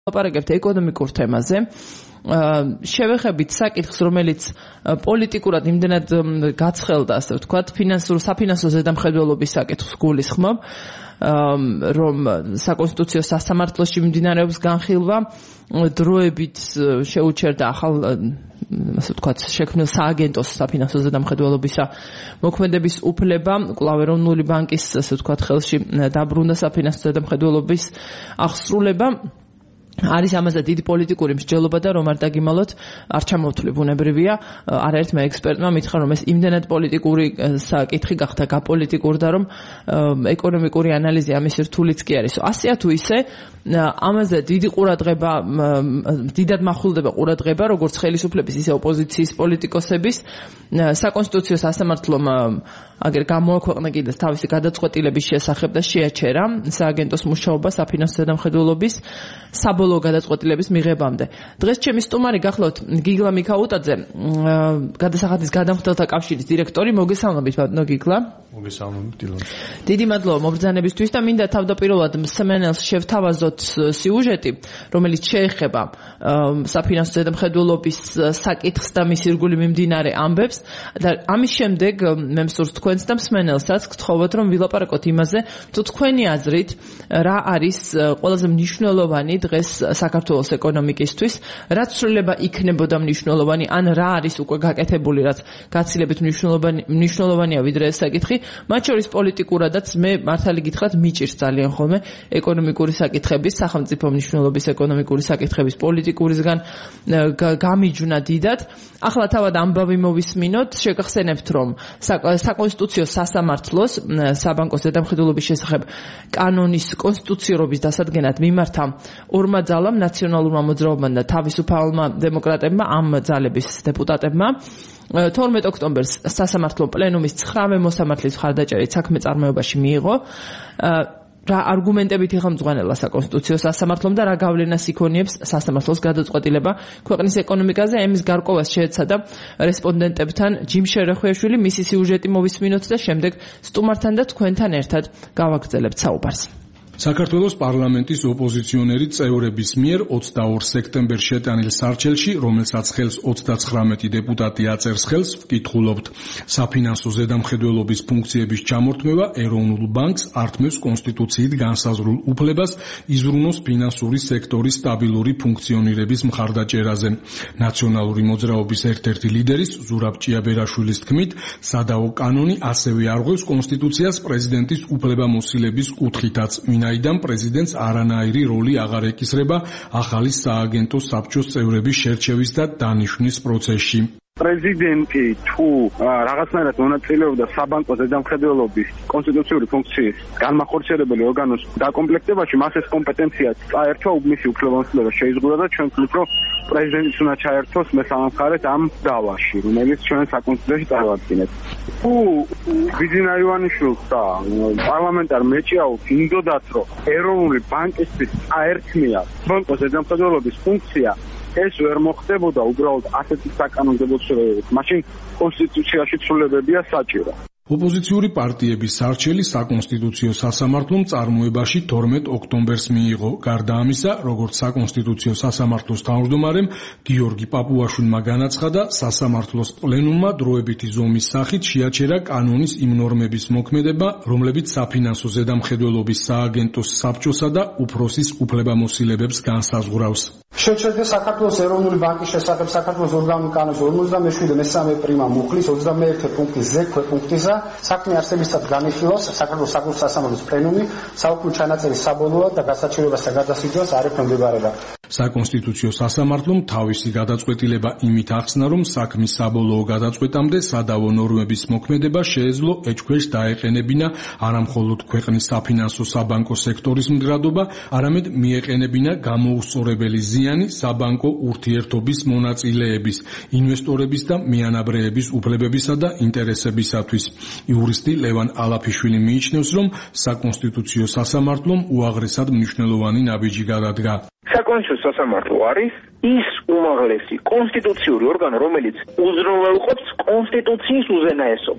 ლაპარაკებთ ეკონომიკურ თემაზე. შევეხებით საკითხს, რომელიც პოლიტიკურად იმდენად გაცხელდა, ასე ვთქვათ, საფინანსო ზედამხედველობის საკითხს გულისხმობ, რომ საკონსტიტუციო სასამართლოში მიმდინარეობს განხილვა, დროებით შეუჩერდა ახალ, ასე ვთქვათ, შექმნილ სააგენტოს საფინანსო ზედამხედველობისა მოქმედების უფლება, კვლავ ეროვნული ბანკის, ასე ვთქვათ, ხელში დაბრუნდა საფინანსო ზედამხედველობის აღსრულება. არის ამაზე დიდი პოლიტიკური მსჯელობა და რომ არ დაგიმალოთ, არ ჩამოვთვლი ბუნებრივია, არაერთმა ექსპერტმა მითხრა, რომ ეს იმდენად პოლიტიკური საკითხი გახდა გაპოლიტიკურდა, რომ ეკონომიკური ანალიზი ამის რთულიც კი არის. ასეა თუ ისე, ამაზე დიდი ყურადღება, დიდად მახვილდება ყურადღება, როგორც ხელისუფლების, ისე ოპოზიციის პოლიტიკოსების. საკონსტიტუციო სასამართლომ აგერ გამოაქვეყნა კიდეც თავისი გადაწყვეტილების შესახებ და შეაჩერა სააგენტოს მუშაობა საფინანსო ზედამხედველობის საბოლოო გადაწყვეტილების მიღებამდე. დღეს ჩემი სტუმარი გახლავთ გიგლა მიქაუტაძე, გადასახადის გადამხდელთა კავშირის დირექტორი. მოგესალმებით, ბატონო გიგლა. მოგესალმებით, დილონი. დიდი მადლობა მობრძანებისთვის და მინდა თავდაპირველად მსმენელს შევთავაზოთ სიუჟეტი, რომელიც შეეხება საფინანსო ზედამხედველობის საკითხს და მის ირგვლივ მიმდინარე ამბებს და ამის შემდეგ მე მსურს თქვენს და მსმენელსაც გთხოვოთ, რომ ვილაპარაკოთ იმაზე, თუ თქვენი აზრით რა არის ყველაზე მნიშვნელოვანი დღეს საქართველოს ეკონომიკისთვის, რაც ცვლილება იქნებოდა მნიშვნელოვანი, ან რა არის უკვე გაკეთებული, რაც გაცილებით მნიშვნელოვანია ვიდრე ეს საკითხი, მათ შორის პოლიტიკურადაც მე მართალი გითხრათ მიჭირს ძალიან ხოლმე ეკონომიკური საკითხების, სახელმწიფო მნიშვნელობის ეკონომიკური საკითხების პოლიტიკურისგან გამიჯვნა დიდად. ახლა თავად ამბავი მოვისმინოთ, შეგახსენებთ, რომ საკონსტიტუციო სასამართლოს საბანკო ზედამხედველობის შესახებ კანონის კონსტიტუციურობის დასადგენად მიმართა ორმა ძალამ, ნაციონალურმა მოძრაობამ და თავისუფალმა დემოკრატებმა, ამ ძალების დეპუტატებმა 12 ოქტომბერს სასამართლო პლენუმის 9 მოსამართლის მხარდაჭერით საქმე წარმოებაში მიიღო. რა არგუმენტებით იხმძღვანელა საკონსტიტუციო სასამართლომ და რა გავლენას იქონიებს სასამართლოს გადაწყვეტილება ქვეყნის ეკონომიკაზე. ემის გარკვევას შეეცადა რესპონდენტებთან ჯიმ შერეხვიაშვილი, მისი სიუჟეტი მოვისმინოთ და შემდეგ სტუმართან და თქვენთან ერთად გავაგრძელებთ საუბარს. საქართველოს პარლამენტის ოპოზიციონერი წევრების მიერ 22 სექტემბერს შეტანილ სარჩელში, რომელსაც ხელს 39 დეპუტატი აწერს ხელს, ვკითხულობთ: საფინანსო ზედამხედველობის ფუნქციების ჩამორთმევა ეროვნულ ბანკს ართმევს კონსტიტუციით განსაზღვრულ უფლებას იზრუნოს ფინანსური სექტორის სტაბილური ფუნქციონირების მხარდაჭერაზე. ნაციონალური მოძრაობის ერთ-ერთი ლიდერის ზურაბ ჭიაბერაშვილის თქმით, სადაო კანონი ასევე არღვევს კონსტიტუციას პრეზიდენტის უფლებამოსილების კუთხითაც. ვინაიდან პრეზიდენტს არანაირი როლი აღარ ეკისრება ახალი სააგენტო საბჭოს წევრების შერჩევის და დანიშვნის პროცესში. პრეზიდენტი თუ რაღაცნაირად მონაწილეობდა საბანკო ზედამხედველობის კონსტიტუციური ფუნქციის განმახორციელებელი ორგანოს დაკომპლექტებაში, მას ეს კომპეტენცია წაერთვა, მისი უფლებამოსილება შეიზღუდა და ჩვენ ვთვლით, რომ პრეზიდენტიც უნდა ჩაერთვას მესამე მხარეს ამ დავაში, რომელიც ჩვენ საკონსტიტუციაში წარვადგენთ. თუ ბიძინა ივანიშვილს და პარლამენტარ მეჭიაუს ინდოდათ, რომ ეროვნული ბანკისთვის აერთმია საბანკო ზედამხედველობის ფუნქცია, ეს ვერ მოხდებოდა უბრალოდ ასეთი საკანონმდებლო ცვლილებებით. მაშინ კონსტიტუციაში ცვლილებებია საჭირო. ოპოზიციური პარტიების სარჩელი საკონსტიტუციო სასამართლომ წარმოებაში 12 ოქტომბერს მიიღო. გარდა ამისა, როგორც საკონსტიტუციო სასამართლოს თავმჯდომარემ გიორგი პაპუაშვილმა განაცხადა, სასამართლოს პლენუმმა დროებითი ზომის სახით შეაჩერა კანონის იმ ნორმების მოქმედება, რომლებიც საფინანსო ზედამხედველობის სააგენტოს საბჭოსა და უფროსის უფლებამოსილებებს განსაზღვრავს. შეჩერდა საქართველოს ეროვნული ბანკის შესახებ საქართველოს ორგანული კანონის 57 მესამე პრიმა მუხლის 21 პუნქტის ზექვე პუნქტისა საქმე არსებისად განიხილავს საქართველოს საკონსტიტუციო სასამართლოს პლენუმი საუქმე ჩანაწერის საბოლოოდ და გასაჩერებას და გადასაჯდომას არ ექვემდებარება. საკონსტიტუციო სასამართლომ თავისი გადაწყვეტილება იმით ახსნა, რომ საქმის საბოლოო გადაწყვეტამდე სადავო ნორმების მოქმედება შეეძლო ეჭქვეშ დაეყენებინა არამხოლოდ ქვეყნის საფინანსო საბანკო სექტორის მდგრადობა, არამედ მიეყენებინა გამოუსწორებელი ზიანი საბანკო ურთიერთობის მონაწილეების, ინვესტორების და მიანაბრეების უფლებებისა და ინტერესებისათვის. იურისტი ლევან ალაფიშვილი მიიჩნევს, რომ საკონსტიტუციო სასამართლომ უაღრესად მნიშვნელოვანი ნაბიჯი გადადგა. საკონსტიტუციო სასამართლო არის ის უმაღლესი კონსტიტუციური ორგანო, რომელიც უზრუნველყოფს კონსტიტუციის უზენაესობას.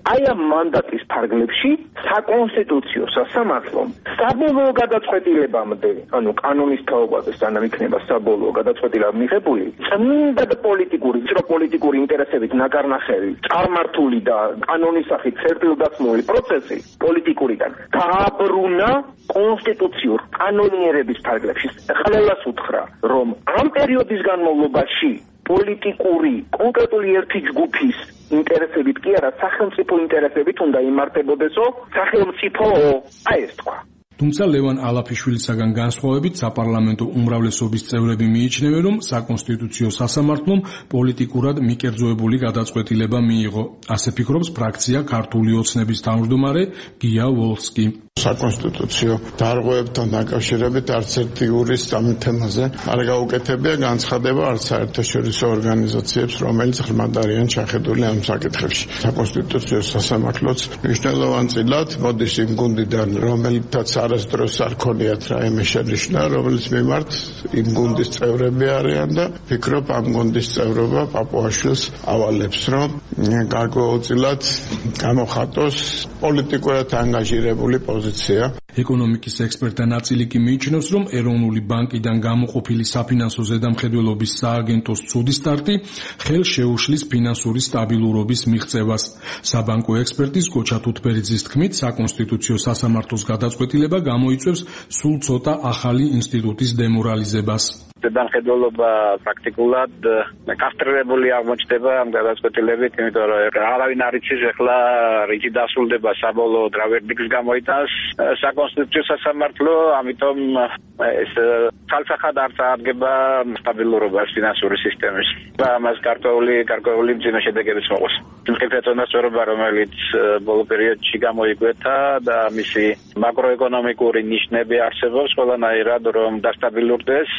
აი ამ მანდატის ფარგლებში საკონსტიტუციო სასამართლომ საბოლოო გადაწყვეტილებამდე, ანუ კანონის თაობაზე სანამ იქნება საბოლოო გადაწყვეტილება მიღებული, წმინდა და პოლიტიკური ინტერესებით ნაკარნახევი წარმართული და კანონის სახით სერტილდაცმული პროცესი პოლიტიკურიდან გააბრუნა კონსტიტუციურ კანონიერების ფარგლებში. ხელას უთხრა, რომ ამ პერიოდის განმავლობაში პოლიტიკური კონკრეტული ერთი ჯგუფის ინტერესებით კი არა, სახელმწიფო ინტერესებით უნდა იმართებოდესო სახელმწიფო, აი ეს თქვა. თუმცა ლევან ალაფიშვილისაგან განსხვავებით საპარლამენტო უმრავლესობის წევრები მიიჩნევენ, რომ საკონსტიტუციო სასამართლომ პოლიტიკურად მიკერძოებული გადაწყვეტილება მიიღო. ასე ფიქრობს ფრაქცია ქართული ოცნების თავმჯდომარე გია ვოლსკი. საკონსტიტუციო დარღვევებთან დაკავშირებით არც ერთი იურისტ ამ თემაზე არ გაუკეთებია განცხადება არც საერთაშორისო ორგანიზაციებს, რომელიც ღრმად არიან ჩახედული ამ საკითხებში. საკონსტიტუციო სასამართლოც მნიშვნელოვანწილად მოდის იმ გუნდიდან, რომელთაც არასდროს არ ქონიათ რაიმე შენიშვნა, რომელიც მიმართ იმ გუნდის წევრები არიან და ფიქრობ ამ გუნდის წევრობა პაპუაშვილს ავალებს, რომ გარკვეულწილად გამოხატოს პოლიტიკურად ანგაჟირებული პოზიცია. ეკონომიკის ექსპერტთა ნაწილი კი მიიჩნევს, რომ ეროვნული ბანკიდან გამოყოფილი საფინანსო ზედამხედველობის სააგენტოს ცუდი სტარტი ხელს შეუშლის ფინანსური სტაბილურობის მიღწევას. საბანკო ექსპერტის გოჩა თუთბერიძის თქმით, საკონსტიტუციო სასამართლოს გადაწყვეტილება გამოიწვევს სულ ცოტა ახალი ინსტიტუტის დემორალიზებას. ზედამხედველობა პრაქტიკულად კასტრირებული აღმოჩნდება ამ გადაწყვეტილებით, იმიტომ რომ არავინ არ იცის ახლა რითი დასრულდება საბოლოოდ რა ვერდიქტს გამოიტანს საკონსტიტუციო სასამართლო, ამიტომ ეს თალსახად არ წარადგება სტაბილურობას ფინანსური სისტემის. და ამას გარკვეული მძიმე შედეგებიც მოყავს. მყიფეთონასწორობა, რომელიც ბოლო პერიოდში გამოიკვეთა და მისი მაკროეკონომიკური ნიშნები არსებობს ყველანაირად, რომ დასტაბილურდეს,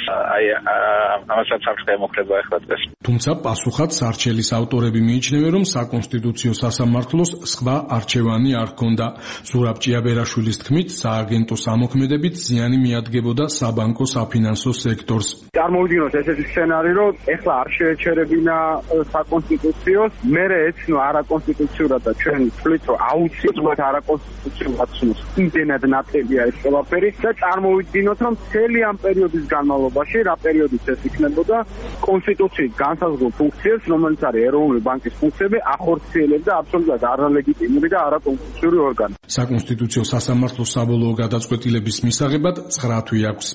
ამასაც არ ხდება ახლა დღეს. თუმცა პასუხად სარჩელის ავტორები მიიჩნევენ, რომ საკონსტიტუციო სასამართლოს სხვა არჩევანი არ ჰქონდა. ზურაბ ჭიაბერაშვილის თქმით, სააგენტო სამოქმედებით ზიანი მიადგებოდა საბანკო საფინანსო სექტორს. წარმოვიდგინოთ ესეთი სცენარი, რომ ეხლა არ შეეჩერებინა საკონსტიტუციოს, მერე ეცნო არაკონსტიტუციურად და ჩვენ ვთვლით, რომ აუცილებლად არაკონსტიტუციურად ცნოს. იმდენად ნათელია ეს ყველაფერი და წარმოვიდგინოთ, რომ მთელი ამ პერიოდის განმავლობაში რა პერიოდიც ეს იქნებოდა კონსტიტუციის განსაზღვრულ ფუნქციებს, რომელიც არის ეროვნული ბანკის ფუნქციები, ახორციელებდა აბსოლუტურად არალეგიტიმური და არაკონსტიტუციური ორგანო. საკონსტიტუციო სასამართლოს საბოლოო გადაწყვეტილების მისაღებად 9 თვე აქვს.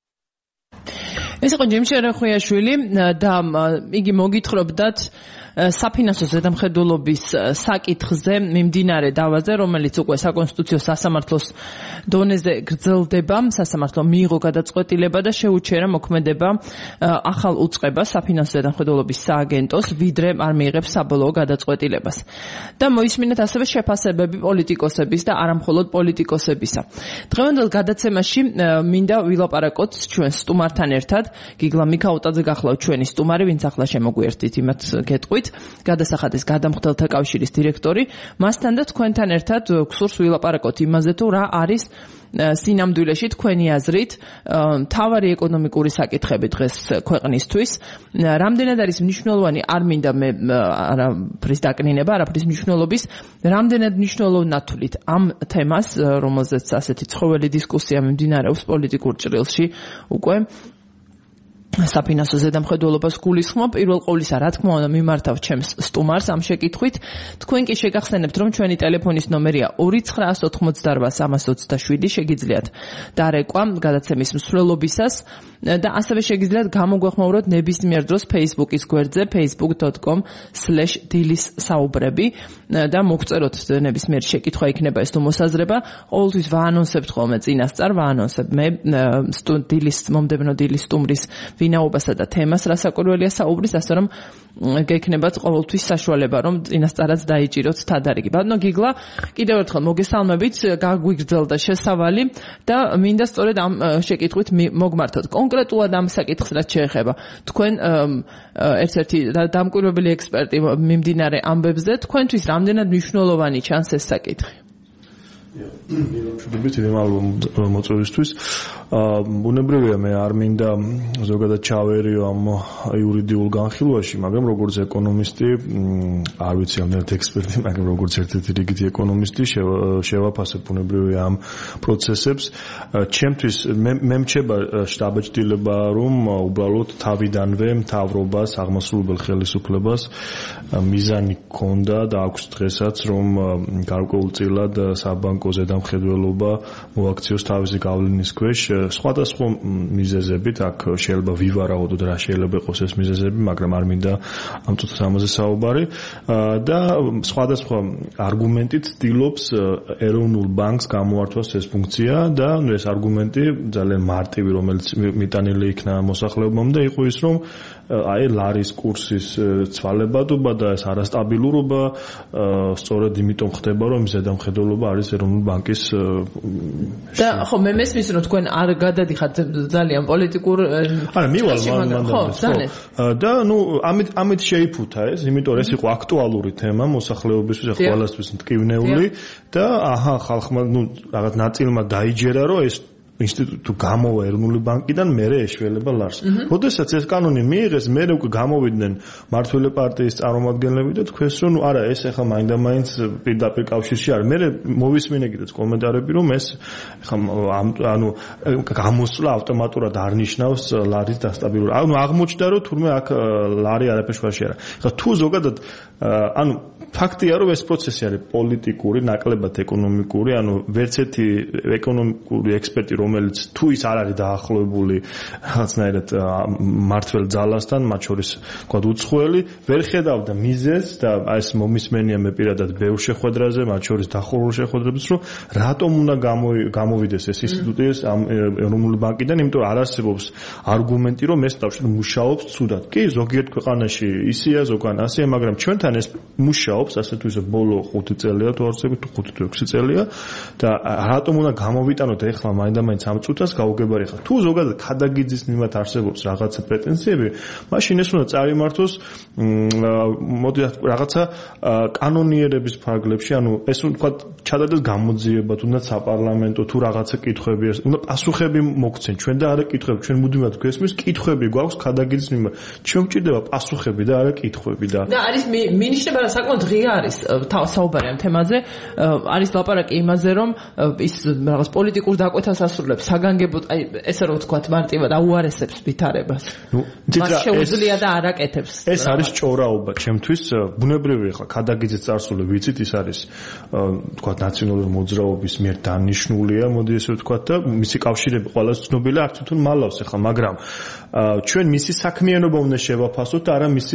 ეს იყო ჯიმშე რახვიაშვილი და იგი მოგითხრობდათ საფინანსო ზედამხედველობის საკითხზე მიმდინარე დავაზე, რომელიც უკვე საკონსტიტუციო სასამართლოს დონეზე გრძელდება. სასამართლომ მიიღო გადაწყვეტილება და შეუჩერა მოქმედება ახალ უწყებას საფინანსო ზედამხედველობის სააგენტოს, ვიდრე არ მიიღებს საბოლოო გადაწყვეტილებას. და მოისმინეთ ასევე შეფასებები პოლიტიკოსების და არამხოლოდ პოლიტიკოსებისა. დღევანდელ გადაცემაში მინდა ვილაპარაკოთ ჩვენ სტუმართან ერთად. გიგლა მიქაუტაძე გახლავთ ჩვენი სტუმარი, ვინც ახლა შემოგვიერთდით იმათ გეტყვით. გადასახადის გადამხდელთა კავშირის დირექტორი. მასთან და თქვენთან ერთად გსურს ვილაპარაკოთ იმაზე, თუ რა არის სინამდვილეში თქვენი აზრით მთავარი ეკონომიკური საკითხები დღეს ქვეყნისთვის. რამდენად არის მნიშვნელოვანი, არ მინდა მე არაფრის დაკნინება, არაფრის მნიშვნელობის, რამდენად მნიშვნელოვნად თვლით ამ თემას, რომელზეც ასეთი ცხოველი დისკუსია მიმდინარეობს პოლიტიკურ ჭრილში უკვე საფინანსო ზედამხედველობას გულისხმობ. პირველ ყოვლისა, რა თქმა უნდა, მიმართავ ჩემს სტუმარს ამ შეკითხვით. თქვენ კი შეგახსენებთ, რომ ჩვენი ტელეფონის ნომერია 2988327, შეგიძლიათ დარეკვა გადაცემის მსვლელობისას და ასევე შეგიძლიათ გამოგვეხმაუროთ ნებისმიერ დროს Facebook-ის გვერდზე facebook.com/დილის საუბრები და მოგწეროთ ნებისმიერ შეკითხვა, იქნება ეს თუ მოსაზრება. ყოველთვის ვაანონსებთ ხოლმე წინასწარ, ვაანონსებ მე მომდევნო დილის სტუმრის ვინაობასა და თემას, რასაკვირველია საუბრის, ასე რომ გექნებათ ყოველთვის საშუალება, რომ წინასწარაც დაიჭიროთ თადარიგი. ბატონო გიგლა, კიდევ ერთხელ მოგესალმებით, გაგვიგრძელდა შესავალი და მინდა სწორედ ამ შეკითხვით მოგმართოთ. კონკრეტულად ამ საკითხს რაც შეეხება თქვენ ერთ-ერთი დამკვირვებელი ექსპერტი მიმდინარე ამბებზე, თქვენთვის რამდენად მნიშვნელოვანი ჩანს ეს საკითხი? დიდი მადლობა მოწვევისთვის. ბუნებრივია მე არ მინდა ზოგადად ჩავერიო ამ იურიდიულ განხილვაში, მაგრამ როგორც ეკონომისტი, არ ვიცი ამერთ ექსპერტი, მაგრამ როგორც ერთ-ერთი რიგითი ეკონომისტი შევაფასებ ბუნებრივია ამ პროცესებს. ჩემთვის მე მჩება შტაბ-ჭდილება, რომ უბრალოდ თავიდანვე მთავრობას, აღმასრულებელ ხელისუფლებას მიზანი ჰქონდა და აქვს დღესაც, რომ გარკვეულწილად საბანკო ზედამხედველობა მოაქციოს თავისი გავლენის ქვეშ სხვადასხვა მიზეზებით, აქ შეიძლება ვივარაუდოთ რა შეიძლება იყოს ეს მიზეზები, მაგრამ არ მინდა ამ წუთას ამაზე საუბარი და სხვადასხვა არგუმენტით ცდილობს ეროვნულ ბანკს გამოართვას ეს ფუნქცია და ეს არგუმენტი ძალიან მარტივი, რომელიც მიტანილი იქნა მოსახლეობამ და იყო ის, რომ აი ლარის კურსის ცვალებადობა და ეს არასტაბილურობა სწორედ იმიტომ ხდება, რომ ზედამხედველობა არის ეროვნული ბანკის და ხო მე მესმის რომ თქვენ არ გადადიხართ ძალიან პოლიტიკურ არა მივალ და ნუ ამით შეიფუთა ეს, იმიტომ ეს იყო აქტუალური თემა მოსახლეობისთვის, ახლა ყველასთვის მტკივნეული და აჰა ხალხმა ნუ რაღაც ნაწილმა დაიჯერა, რომ ეს ინსტიტუტი გამოვა ეროვნული ბანკიდან მერე ეშველება ლარს. როდესაც ეს კანონი მიიღეს, მერე უკვე გამოვიდნენ მართველი პარტიის წარმომადგენლები და თქვენს რომ არა ეს ახლა მაინდა-მაინც პირდაპირ კავშირში არის. მერე მოვისმინე კიდეც კომენტარები, რომ ეს ახლა ანუ გამოსვლა ავტომატურად არ ნიშნავს ლარის დასტაბილურობა. ანუ აღმოჩნდა რომ თურმე აქ ლარი არაფერში არა. ახლა თუ ზოგადად ანუ ფაქტია რომ ეს პროცესი არის პოლიტიკური, ნაკლებად ეკონომიკური, ანუ ვერც ერთი ეკონომიკური ექსპერტი რომელიც თუ ის არ არის დაახლოებული რაღაცნაირად მართველ ძალასთან, მათ შორის თქვათ უცხოელი, ვერ ხედავდა მიზეზს და ეს მომისმენია მე პირადად ბევრ შეხვედრაზე, მათ შორის დახურულ შეხვედრებს, რომ რატომ უნდა გამოვიდეს ეს ინსტიტუტი ამ ეროვნული ბანკიდან, იმიტომ რომ არ არსებობს არგუმენტი, რომ ეს თავში მუშაობს ცუდად. კი, ზოგიერთ ქვეყანაში ისეა, ზოგან ასეა, მაგრამ ჩვენთან ეს მუშაობს, ასე თუ ისე ბოლო 5 წელია, თუ არ ვცემთ 5 თუ 6 წელია და რატომ უნდა გამოვიტანოთ ახლა მაინც ამ წუთას გაუგებარი ხარ. თუ ზოგადად ქადაგიძის მიმართ არსებობს რაღაცა პრეტენზიები, მაშინ ეს უნდა წარიმართოს მოდი რაღაცა კანონიერების ფარგლებში, ანუ ეს თქვა ჩადარდეს გამოძიება, თუნდაც საპარლამენტო თუ რაღაცა კითხვები, უნდა პასუხები მოგცენ ჩვენ და არა კითხვები. ჩვენ მუდმივად გვესმის კითხვები გვაქვს ქადაგიძის მიმართ. ჩვენ გვჭირდება პასუხები და არა კითხვები და არის მინიშნება რა საკმაოდ ღია არის საუბარი ამ თემაზე. არის ლაპარაკი იმაზე, რომ ის რაღაც პოლიტიკურ დაკვეთას ასრულებს საგანგებოდ, აი ესე რომ ვთქვათ, მარტივად აუარესებს ვითარებას. მას შეუძლია და არ აკეთებს. ეს არის ჭორაობა ჩემთვის. ბუნებრივია ხა ქადაგიძის წარსული ვიცით, ის არის ვთქვათ ნაციონალური მოძრაობის მიერ დანიშნულია, მოდი ესე ვთქვათ და მისი კავშირები ყველას ცნობილია, არც თვითონ მალავს ახლა, მაგრამ ჩვენ მისი საქმიანობა უნდა შევაფასოთ, არა მისი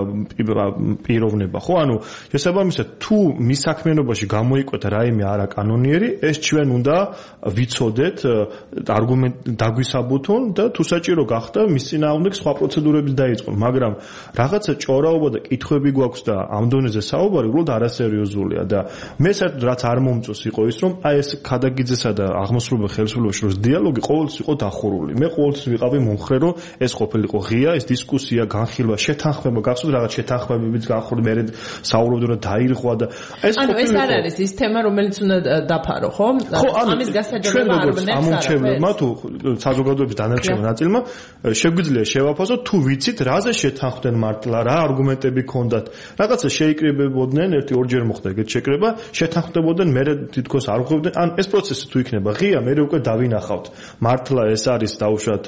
პიროვნება, ხო? ანუ შესაბამისად, თუ მის საქმიანობაში გამოიკვეთა რაიმე არაკანონიერი, ეს ჩვენ უნდა ვიცოდეთ, არგუმენტ დაგვისაბუთონ და თუ საჭირო გახდა მის წინააღმდეგ სხვა პროცედურების დაიწყონ, მაგრამ რაღაცა ჭორაობა და კითხვები გვაქვს და ამ დონეზე საუბარი უბრალოდ არასერიოზულია და მე საერთოდ რაც არ მომწონს იყო ის, რომ აი ეს ქადაგიძესა და აღმასრულებელ ხელისუფლების შორის დიალოგი ყოველთვის იყო დახურული. მე ყოველთვის ვიყავი მომხრე, რომ ეს ყოფილიყო ღია, ეს დისკუსია, განხილვა, შეთანხმება, გახსოვთ რაღაც შეთანხმებებიც განხორდა, მე დააუბრობდი რომ დაირღვა და ეს ანუ ეს არ არის ის თემა, რომელიც უნდა დაფარო, ხო? ამის გასაჯაროება არ უნდა ამომრჩევლმა თუ საზოგადოების დანარჩენ ნაწილმა შეგვიძლია შევაფასოთ, თუ ვიცით, რაზე შეთანხმდნენ მართლა, რა არგუმენტები ჰქონდათ. რაღაცა შეიკრიბებოდნენ, ერთი-ორჯერ მოხდა ეგეთ შეკრება, შეთანხმდებოდნენ, მე თითქოს არ ღვხვდნენ. ან ეს პროცესი თუ იქნება ღია, მე უკვე დავინახავთ. მართლა ეს არის დაუშვათ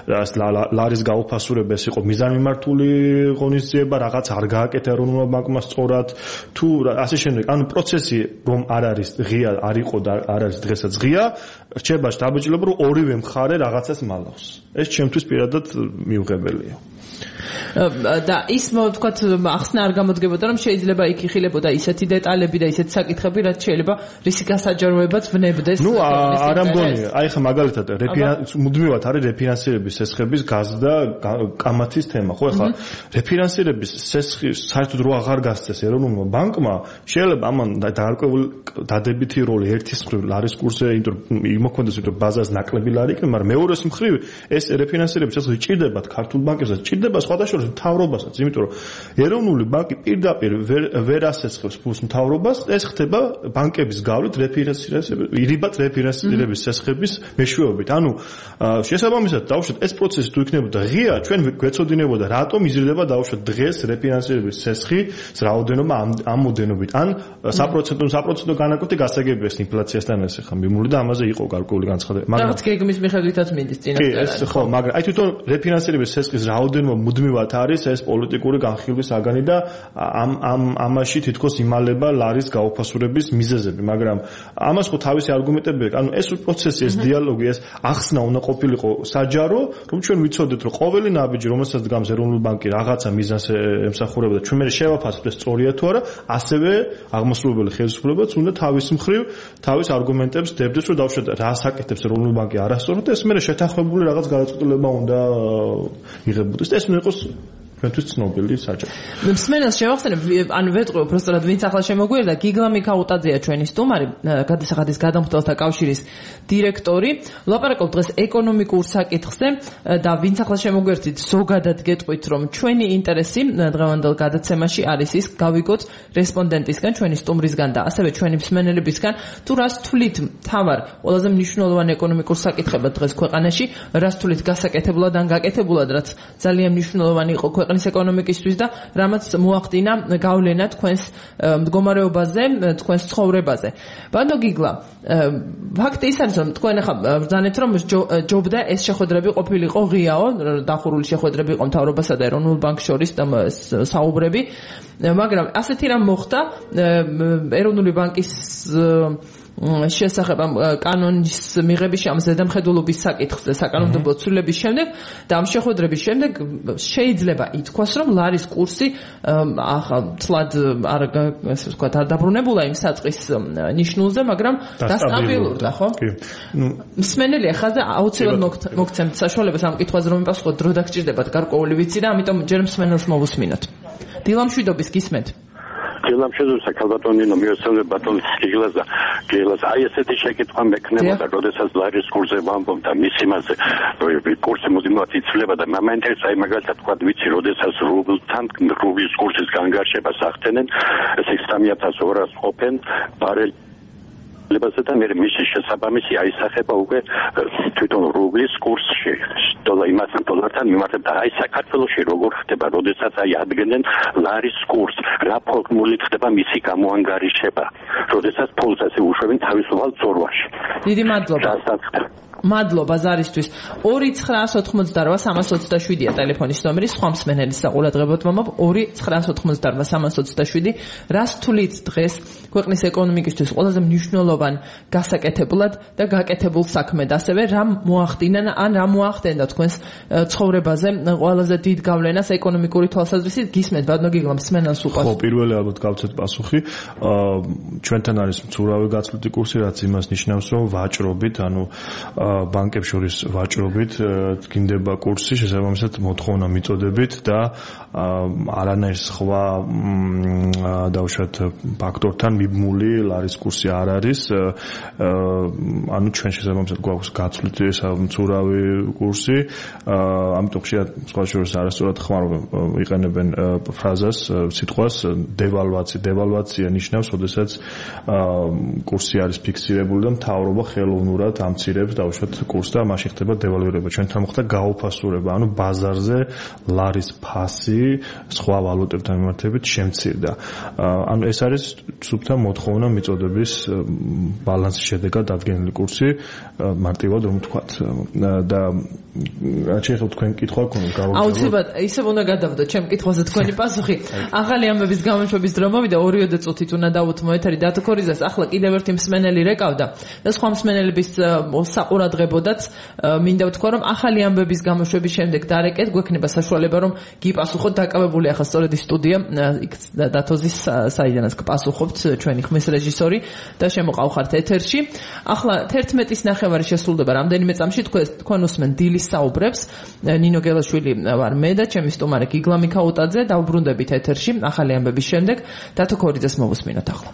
ლარის გაუფასურება, ეს იყო მიზანმიმართული ღონისძიება, რაღაც არ გააკეთა ეროვნულმა ბანკმა სწორად, თუ ასე შემდეგ. ანუ პროცესი რომ არ არის ღია, არ იყო და არ არის დღესაც ღია, რჩება შტაბ-ჭდილება, რომ ორივე მხარე რაღაცას მალავს. ეს ჩემთვის პირადად მიუღებელია. და ის თქვათ ახსნა არ გამოდგებოდა, რომ შეიძლება იქ იხილებოდა ისეთი დეტალები და ისეთი საკითხები, რაც შეიძლება რისი გასაჯაროებაც ვნებდეს. ნუ არა მგონია. აი ხა მაგალითად მუდმივად არის რეფინანსირების სესხების გაზრდა კამათის თემა, ხო? ახლა რეფინანსირების სესხი საერთოდ რო აღარ გასცეს ეროვნულმა ბანკმა, შეიძლება ამან დაარკვეული დადებითი როლი ერთის მხრივ ლარის კურსზე იმოქმედოს, იმიტომ ბაზას ნაკლები ლარი იქნება, მაგრამ მეორეს მხრივ ეს რეფინანსირების სესხი ჭირდებათ ქართულ ბანკებსაც, ჭირდება ეხება სხვადასხვა მთავრობასაც, იმიტომ რომ ეროვნული ბანკი პირდაპირ ვერ ასესხებს ფულს მთავრობას, ეს ხდება ბანკების გავლით რეფინანსირების შესახების მეშვეობით. ანუ შესაბამისად დავუშვათ ეს პროცესი თუ იქნებოდა ღია, ჩვენ გვეცოდინებოდა რატომ იზრდება დავუშვათ დღეს რეფინანსირების შესახის რაოდენობა ამოდენობით. ან საპროცენტო განაკვეთი გასაგებია ინფლაციასთან ახლა მიმული და ამაზე იყო გარკვეული განცხადება. მაგრამ გეგმის მიხედვითაც მიდის წინასწარ. ხო, მაგრამ აი თვითონ რეფინანსირების შესახის რაოდენობა მუდმივად არის ეს პოლიტიკური განხილვის საგანი და ამაში თითქოს იმალება ლარის გაუფასურების მიზეზები, მაგრამ ამას ხო თავისი არგუმენტები აქვს. ანუ ეს პროცესი, ეს დიალოგი, ეს ახსნა უნდა ყოფილიყო საჯარო, რომ ჩვენ ვიცოდეთ, რომ ყოველი ნაბიჯი, რომელსაც დგამს ეროვნული ბანკი, რაღაცა მიზანს ემსახურება და ჩვენ მე შევაფასოთ ეს სწორია თუ არა, ასევე აღმასრულებელი ხელისუფლებაც უნდა თავის მხრივ თავის არგუმენტებს დებდეს, რომ დავუშვათ რა საკეთებს ეროვნული ბანკი არასწორად და ეს მე შეთანხმებული რაღაც გადაწყვეტილება უნდა იღებოდეს და ეს უნდა იყოს ჩვენთვის ცნობილი საჭირო. მსმენელს შევახსენებ, ანუ ვეტყვი უბრალოდ ვინც ახლა შემოგვიერთდა, გიგლა მიქაუტაძეა ჩვენი სტუმარი, გადასახადის გადამხდელთა კავშირის დირექტორი. ლაპარაკობთ დღეს ეკონომიკურ საკითხზე და ვინც ახლა შემოგვიერთდით, ზოგადად გეტყვით, რომ ჩვენი ინტერესი დღევანდელ გადაცემაში არის ის, გავიგოთ რესპონდენტისგან, ჩვენი სტუმრისგან და ასევე ჩვენი მსმენელებისგან, თუ რას თვლით მთავარ ყველაზე მნიშვნელოვან ეკონომიკურ საკითხებად დღეს ქვეყანაში, რას თვლით გასაკეთებლად ან გაკეთებულად, რაც ძალიან მნიშვნელოვანი იყო ქვეყნის ეკონომიკისთვის და რამაც მოახდინა გავლენა თქვენს მდგომარეობაზე, თქვენს ცხოვრებაზე. ბანდო გიგლა, ფაქტი ის არის, რომ თქვენ ახლა ბრძანეთ, რომ ჯობდა ეს შეხვედრები ყოფილიყო ღიაო, დახურული შეხვედრები იყო მთავრობასა და ეროვნულ ბანკს შორის და საუბრები, მაგრამ ასეთი რამ მოხდა ეროვნული ბანკის შესახებ კანონის მიღების ამ ზედამხედველობის საკითხზე საკანონმდებლო ცვლილების შემდეგ და ამ შეხვედრების შემდეგ შეიძლება ითქვას, რომ ლარის კურსი ახალ არ დაბრუნებულა იმ საწყის ნიშნულზე, მაგრამ დასტაბილურდა, ხო? მსმენელია ხაზ და აუცილებლად მოგცემთ საშუალებას ამ კითხვაზე რომ მიპასუხოთ, დრო დაგჭირდებათ გარკვეული ვიცი და ამიტომ ჯერ მსმენელს მოვუსმინოთ. დილამშვიდობის გისმენთ. Დილამშვიდობა, ქალბატონინო, მიესალმებ ბატონს გიგლას და გიგლას. აი ესეთი შეკითხვა მექნებოდა, როდესაც ლარის კურსზე ვამბობ და მის იმაზე, კურსი მუდმივად იცვლება და მომენტებს აი მაგალითად თქვა ვიცი, როდესაც რუბლთან რუბლის კურსის განგარშებას ახდენენ, ეს 6200 ყოფენ ბარელი ლებასა და მე მისი შესაბამისი აისახება უკვე თვითონ რუბლის კურსში დოლართან მიმართებით და აი საქართველოში როგორ ხდება, როდესაც აი ადგენენ ლარის კურსს, რა ფორმულით ხდება მისი გამოანგარიშება, როდესაც ფულს ასე უშვებენ თავისუფალ წორვაში. დიდი მადლობა. მადლობა ზარისთვის. 2988327-ია ტელეფონის ნომერი, სხვა მსმენელის საყურადღებოდ მომობ 2988327. რას თვლით დღეს ქვეყნის ეკონომიკისთვის ყველაზე მნიშვნელოვან გასაკეთებლად და გაკეთებულ საქმედ, ასევე რა მოახდინა ან რა მოახდენდა თქვენს ცხოვრებაზე ყველაზე დიდ გავლენას ეკონომიკური თვალსაზრისით? გისმენთ ბატონო გიგლა, მსმენელს უყვარს. ხო, პირველი ალბათ გავცეთ პასუხი. ჩვენთან არის მცურავი გაცვლითი კურსი, რაც იმას ნიშნავს, რომ ვაჭრობით, ანუ ბანკებს შორის ვაჭრობით გინდება კურსი, შესაბამისად მოთხოვნა მიწოდებით და არანაირ სხვა დავუშვათ ფაქტორთან მიბმული ლარის კურსი არ არის. ანუ ჩვენ შესაბამისად გვაქვს გაცვლითი ეს მცურავი კურსი, ამიტომ ხშირად სხვა შორის არასწორად იყენებენ ფრაზას, სიტყვას დევალვაცია ნიშნავს, როდესაც კურსი არის ფიქსირებული და მთავრობა ხელოვნურად ამცირებს დავუშვათ კურსს და მაშინ ხდება დევალვირება. ჩვენთან მოხდა გაუფასურება, ანუ ბაზარზე ლარის ფასი სხვა ვალუტებთან მიმართებით შემცირდა. ანუ ეს არის სუფთა მოთხოვნა მიწოდების ბალანსის შედეგად დადგენილი კურსი, მარტივად რომ ვთქვათ. და რაც შეიძლება თქვენ კითხვა გქონდეთ გავაგზავნოთ. აუცილებლად ისევ უნდა გადავდოთ ჩემ კითხვაზე თქვენი პასუხი. ახალი ამბების გამოშვების დრო მოვიდა 2 წუთით უნდა დავუთმო ეთერი დათო ქორიძეს. ახლა კიდევ ერთი მსმენელი რეკავდა და სხვა მსმენელების საყურადღებოდაც მინდა ვთქვა, რომ ახალი ამბების გამოშვების შემდეგ დარეკეთ, გვექნება საშუალება რომ გიპასუხოთ. დაკავებული ახლა სწორედ სტუდია იქ დათოზის საიდანაც გპასუხობთ ჩვენი ხმის რეჟისორი და შემოყავხართ ეთერში. ახლა 11:09 შესრულდება რამდენიმე წამში თქვენ უსმენთ დილის საუბრებს. ნინო გელაშვილი ვარ მე და ჩემი სტუმარი გიგლა მიქაუტაძე. დავბრუნდებით ეთერში ახალი ამბების შემდეგ. დათო ქორიძეს მოვუსმინოთ ახლა.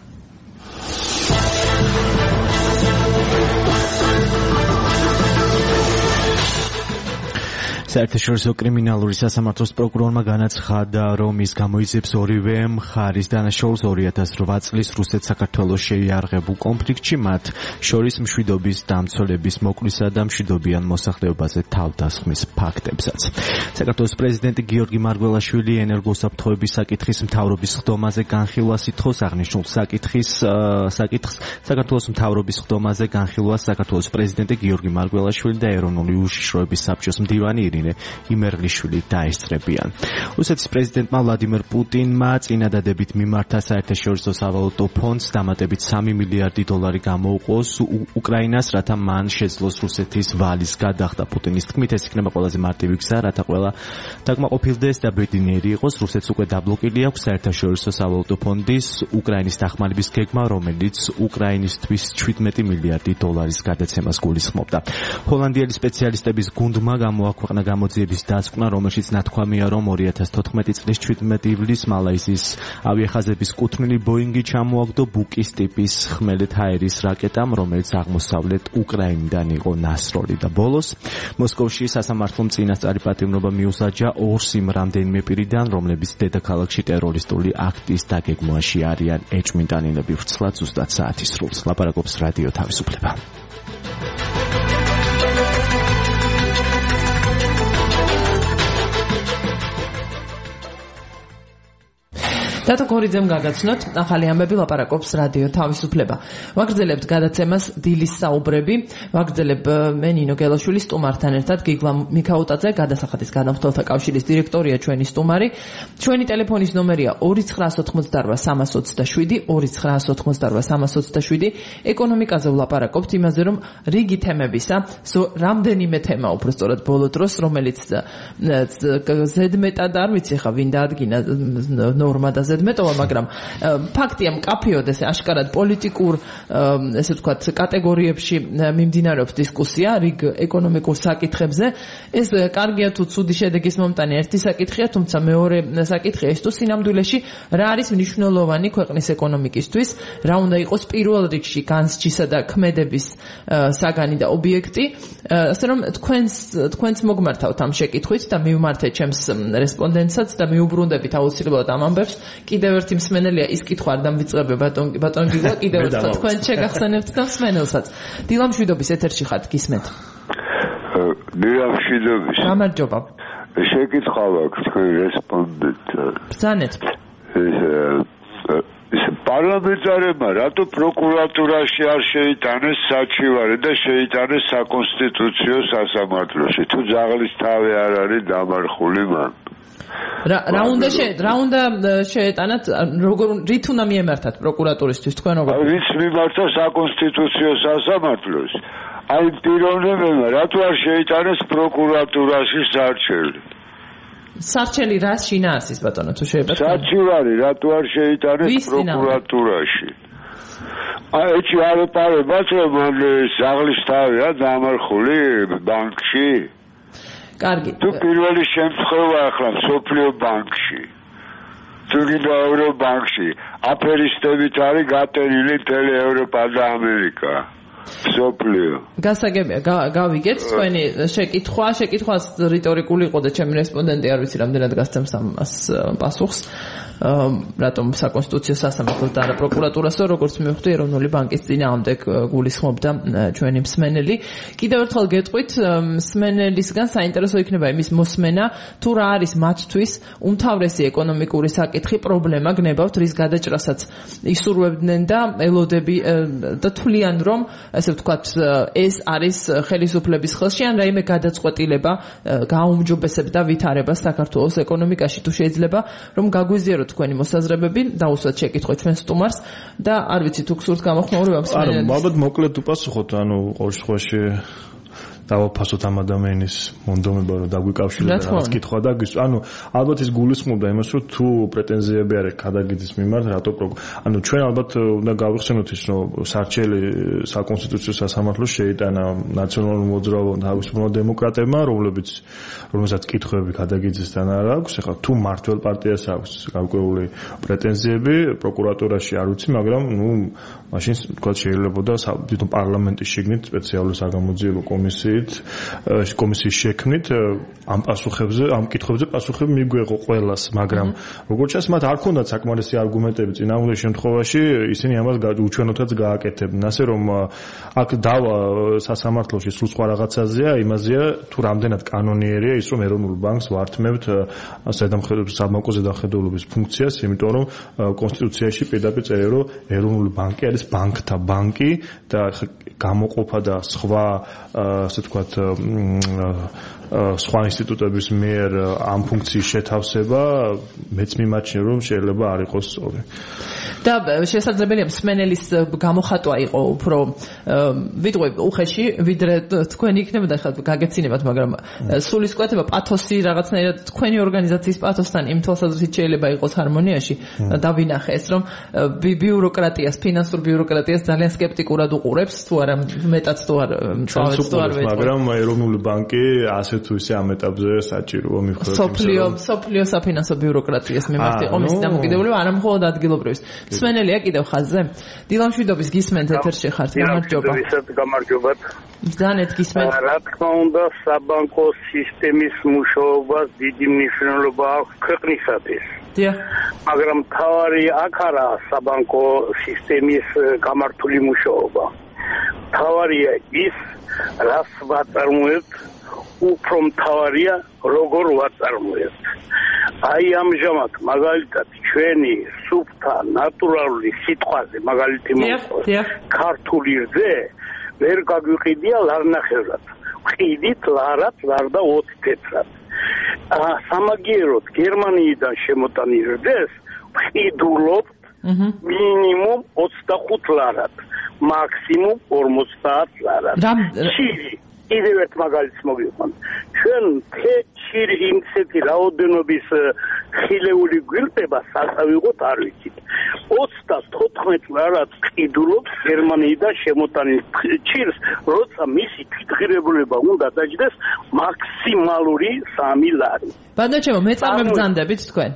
საერთაშორისო კრიმინალური სასამართლოს პროკურორმა განაცხადა, რომ ის გამოიძებს ორივე მხარის დანაშაულს 2008 წლის რუსეთ-საქართველოს შეიარაღებულ კონფლიქტში მათ შორის მშვიდობის დამცველების მოკლისა და მშვიდობიან მოსახლეობაზე თავდასხმის ფაქტებსაც. საქართველოს პრეზიდენტი გიორგი მარგველაშვილი ენერგოსაფრთხოების საკითხის მთავრობის ხდომაზე განხილვას ითხოვს. აღნიშნულ საკითხს საქართველოს მთავრობის ხდომაზე განხილვას საქართველოს პრეზიდენტი გიორგი მარგველაშვილი და ეროვნული უშიშროების საბჭოს მდივანი ირინე იმერლიშვილი დაესწრებიან. რუსეთის პრეზიდენტმა ვლადიმერ პუტინმა წინადადებით მიმართა საერთაშორისო სავალუტო ფონდს დამატებით 3 მილიარდი დოლარი გამოუყოს უკრაინას, რათა მან შეძლოს რუსეთის ვალის გადახდა. პუტინის თქმით, ეს იქნება ყველაზე მარტივი გზა, რათა ყველა დაკმაყოფილდეს და ბედნიერი იყოს. რუსეთს უკვე დაბლოკილი აქვს საერთაშორისო სავალუტო ფონდის უკრაინის დახმარების გეგმა, რომელიც უკრაინისთვის 17 მილიარდი დოლარის გადაცემას გულისხმობდა. ჰოლანდიელი სპეციალისტების გუნდმა გამოაქვეყნა გამოძიების დასკვნა, რომელშიც ნათქვამია, რომ 2014 წლის 17 ივლისს მალაიზიის ავიახაზების კუთვნილი ბოინგი ჩამოაგდო ბუკის ტიპის ხმელეთ ჰაერის რაკეტამ, რომელიც აღმოსავლეთ უკრაინიდან იყო ნასროლი და ბოლოს მოსკოვში სასამართლომ წინასწარი პატიმრობა მიუსაჯა 2 იმ რამდენიმე პირიდან, რომლებიც დედაქალაქში ტერორისტული აქტის დაგეგმვაში არიან ეჭვმიტანილები. ვრცლად ზუსტად საათის სრულს ლაპარაკობს რადიო თავისუფლება. დათო გორიძემ გაგაცნოთ ახალი ამბები ლაპარაკობს რადიო თავისუფლება. ვაგრძელებთ გადაცემას დილის საუბრები. ვაგრძელებ მე ნინო გელაშვილის სტუმართან ერთად გიგლა მიქაუტაძე, გადასახადის განმხდელთა კავშირის დირექტორია ჩვენი სტუმარი. ჩვენი ტელეფონის ნომერია 2998327 2998327. ეკონომიკაზე ვლაპარაკობთ იმაზე, რომ რიგი თემებისა, რამდენიმე თემა უბრალოდ ბოლო დროს, რომელიც ზედმეტად არ ვიცი ხა ვინ დაადგინა ნორმა და მეტოვა, მაგრამ ფაქტია მკაფიოდ ესე აშკარად პოლიტიკურ ესე ვთქვათ კატეგორიებში მიმდინარეობს დისკუსია რიგ ეკონომიკურ საკითხებზე. ეს კარგია თუ ცუდი შედეგის მომტანი ერთი საკითხია, თუმცა მეორე საკითხია ის თუ სინამდვილეში რა არის მნიშვნელოვანი ქვეყნის ეკონომიკისთვის, რა უნდა იყოს პირველ რიგში განსჯისა და ქმედების საგანი და ობიექტი. ასე რომ თქვენს მოგმართავთ ამ შეკითხვით და მივმართეთ ჩემს რესპონდენტსაც და მიუბრუნდებით აუცილებლად ამ ამბებს. კიდევ ერთი მსმენელია ის კითხვა არ დამვიწყებე ბატონ გიგლა, კიდევ ერთხელ თქვენ შეგახსენებთ და მსმენელსაც. დილა მშვიდობის ეთერში ხართ, გისმენთ. დილა მშვიდობის. გამარჯობა. შეკითხვა აქვს თქვენ რესპონდენტად. ბრძანეთ. პარლამენტარებმა რატო პროკურატურაში არ შეიტანეს საჩივარი და შეიტანეს საკონსტიტუციო სასამართლოში? თუ ძაღლის თავი არ არის დამარხული მან. რა უნდა შეეტანათ, რით უნდა მიემართათ პროკურატურისთვის თქვენ როგორ? ვის მიმართა საკონსტიტუციო სასამართლოს? აი პიროვნებებმა რატო არ შეიტანეს პროკურატურაში სარჩელი? სარჩელი რა შინაარსის ბატონო თუ შეიძლება? საჩივარი რატო არ შეიტანეს პროკურატურაში? აი ეჭი არ ეპარებათ რომ ზაღლის თავია დამარხული ბანკში? კარგი. თუ პირველი შემთხვევა ახლა სოფლიო ბანკში, თუ კიდევ ევრობანკში, აფერისტებით არის გატერილი მთელი ევროპა და ამერიკა. სოფლიო. გასაგებია, გავიგეთ თქვენი შეკითხვას რიტორიკული იყო და ჩემი რესპონდენტი არ ვიცი რამდენად გასცემს ამას პასუხს. რატომ საკონსტიტუციო სასამართლოს და არა პროკურატურასო, როგორც მივხვდი, ეროვნული ბანკის წინააღმდეგ გულისხმობდა ჩვენი მსმენელი. კიდევ ერთხელ გეტყვით, მსმენელისგან საინტერესო იქნება იმის მოსმენა, თუ რა არის მათთვის უმთავრესი ეკონომიკური საკითხი, პრობლემა გნებავთ, რის გადაჭრასაც ისურვებდნენ და ელოდები და თვლიან, რომ ასე ვთქვათ, ეს არის ხელისუფლების ხელში, ან რაიმე გადაწყვეტილება გააუმჯობესებდა ვითარებას საქართველოს ეკონომიკაში, თუ შეიძლება რომ გაგვიზიაროთ თქვენი მოსაზრებები, დაუსვათ შეკითხვა ჩვენ სტუმარს და არ ვიცი თუ გსურთ გამოხმაურება მსმენელს. არა, ალბათ მოკლედ უპასუხოთ, ყოველ შემთხვევაში დავაფასოთ ამ ადამიანის მონდომება რომ დაგვიკავშიროთ რაღაც კითხვა და ალბათ ის გულისხმობდა იმას რომ თუ პრეტენზიები არის ქადაგიძის მიმართ რატო ჩვენ ალბათ უნდა გავიხსენოთ ის რომ სარჩელი საკონსტიტუციო სასამართლოს შეიტანა ნაციონალურ მოძრაობამ და თავისუფლმა დემოკრატებმა რომელსაც კითხვები ქადაგიძისთან არ აქვს ეხლა თუ მართლ პარტიას აქვს გარკვეული პრეტენზიები პროკურატურაში არ ვიცი მაგრამ მაშინ თქვა შეიძლება და თვითონ პარლამენტის შიგნით სპეციალური საგამოძიებო კომისია კომისიის შექმნით ამ კითხვებზე პასუხები მიგვეღო ყველას, მაგრამ როგორც ჩანს, მათ არ ქონდათ საკმარისი არგუმენტები წინააღმდეგ შემთხვევაში ისინი ამას უჩვენოთაც გააკეთებდნენ. ასე რომ აქ დავა სასამართლოში სულ სხვა რაღაცაზეა, იმაზეა თუ რამდენად კანონიერია ის, რომ ეროვნულ ბანკს ვართმევთ საბანკო ზედამხედველობის ფუნქციას, იმიტომ რომ კონსტიტუციაში პირდაპირ წერია, რომ ეროვნული ბანკი არის ბანკთა ბანკი და გამოყოფა და სხვა ასე ვთქვათ სხვა ინსტიტუტების მიერ ამ ფუნქციის შეთავსება მეც მიმაჩნია რომ შეიძლება არ იყოს სწორი. და შესაძლებელია მსმენელის გამოხატვა იყო უფრო ვიტყვი უხეში ვიდრე თქვენი იქნებოდა ხა გაგეცინებათ, მაგრამ სულისკვეთება პათოსი რაღაცნაირად თქვენი ორგანიზაციის პათოსთან იმ თვალსაზრისით შეიძლება იყოს ჰარმონიაში და ვინახე ეს რომ ბიუროკრატიას, ფინანსურ ბიუროკრატიას ძალიან სკეპტიკურად უყურებს თუ არა მეტად თუ არ მწავებს თუ არ ვეტყვი. მაგრამ ეროვნული ბანკი ასე თუ ისე ამ ეტაპზე საჭიროა მიხვდეთ სოფლიო საფინანსო ბიუროკრატიას მიმართ იყო მისი დამოკიდებულება, არა მხოლოდ ადგილობრივის. მსმენელია კიდევ ხაზზე? დილამშვიდობის გისმენთ ეთერში ხართ, გამარჯობა. გამარჯობათ. ბრძანეთ გისმენთ. რა თქმა უნდა, საბანკო სისტემის მუშაობას დიდი მნიშვნელობა აქვს ქვეყნისათვის. მაგრამ თავარი აქ არა საბანკო სისტემის გამართული მუშაობა. თავარია ის, რას ვაწარმოებთ, უფრო მთავარია როგორ ვაწარმოებთ. აი ამჟამად მაგალითად ჩვენი სუფთა ნატურალური სიტყვაზე მაგალითი მოყვა ქართული რძე ვერ გაგვიყიდია ლარნახევრად. ვყიდით ლარად, ლარდა 20 თეთრად. სამაგიეროდ გერმანიიდან შემოტანილ რძეს ვყიდულობთ მინიმუმ 25 ლარად, მაქსიმუმ 50 ლარად. კიდევ ერთ მაგალითს მოგიყვანთ. ჩვენ თეთრი იმცეთი რაოდენობის ხილეული გვირტება საწავიღოთ არ ვიცით. 34 ლარად ყიდულობს გერმანიიდან შემოტანილ ჩირს, როცა მისი თვითღირებულება უნდა დაჯდეს მაქსიმალური 3 ლარი. ბანდაჩემო, მეწარმებძანდებით თქვენ?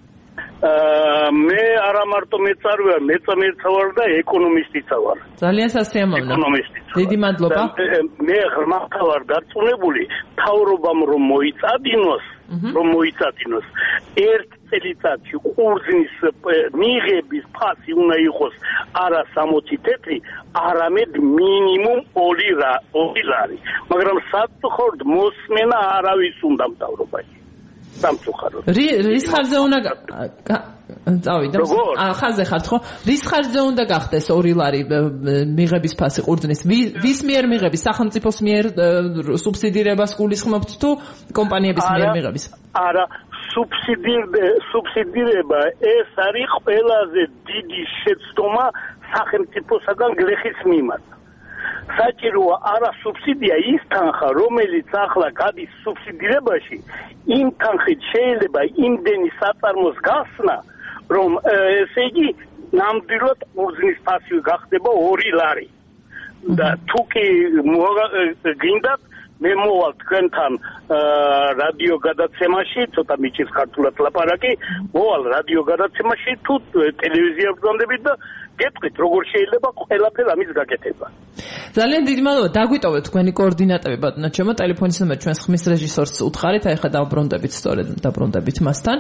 მე არა მარტო მეწარმე ვარ, მეწამეც ვარ და ეკონომისტიც ვარ. ძალიან სასიამოვნო. დიდი მადლობა. მე ღრმად ვარ დარწმუნებული, თავრობამ რომ მოიწადინოს, ერთ წელიწადში ყურძნის მიღების ფასი უნდა იყოს არა 60 თეთრი, არამედ მინიმუმ 2 ლარი. მაგრამ საწუხაროდ მოსმენა არავის უნდა მთავრობაში. სამწუხაროდ. რის ხარჯზე უნდა წავიდა? ხარზე ხართ ხო? რის ხარჯზე უნდა გახდეს 2 ლარი მიღების ფასი ყურძნის? ვის მიერ მიღების? სახელმწიფოს მიერ სუბსიდირებას გულისხმობთ თუ კომპანიების მიერ მიღების? არა, სუბსიდირება ეს არის ყველაზე დიდი შეცდომა სახელმწიფოსაგან გლეხის მიმართ. საჭიროა არა სუბსიდია, ის თანხა, რომელიც ახლა გადის სუბსიდირებაში, იმ თანხით შეიძლება იმდენი საწარმოს გახსნა, რომ ესე იგი ნამდვილად ყურძნის ფასი გახდება 2 ლარი. და თუ კი გინდათ მე მოვალ თქვენთან რადიო გადაცემაში, ცოტა მიჭირს ქართულად ლაპარაკი, მოვალ რადიო გადაცემაში თუ ტელევიზია ვგზავნებით და გეტყვით როგორ შეიძლება ყველაფერ ამის გაკეთება. ძალიან დიდი მადლობა. დაგვიტოვეთ თქვენი კოორდინატები ბატონო ჩემო, ტელეფონის ნომერი ჩვენს ხმის რეჟისორს უთხარით, აი ხა დაბრუნდებით სწორედ დაბრუნდებით მასთან.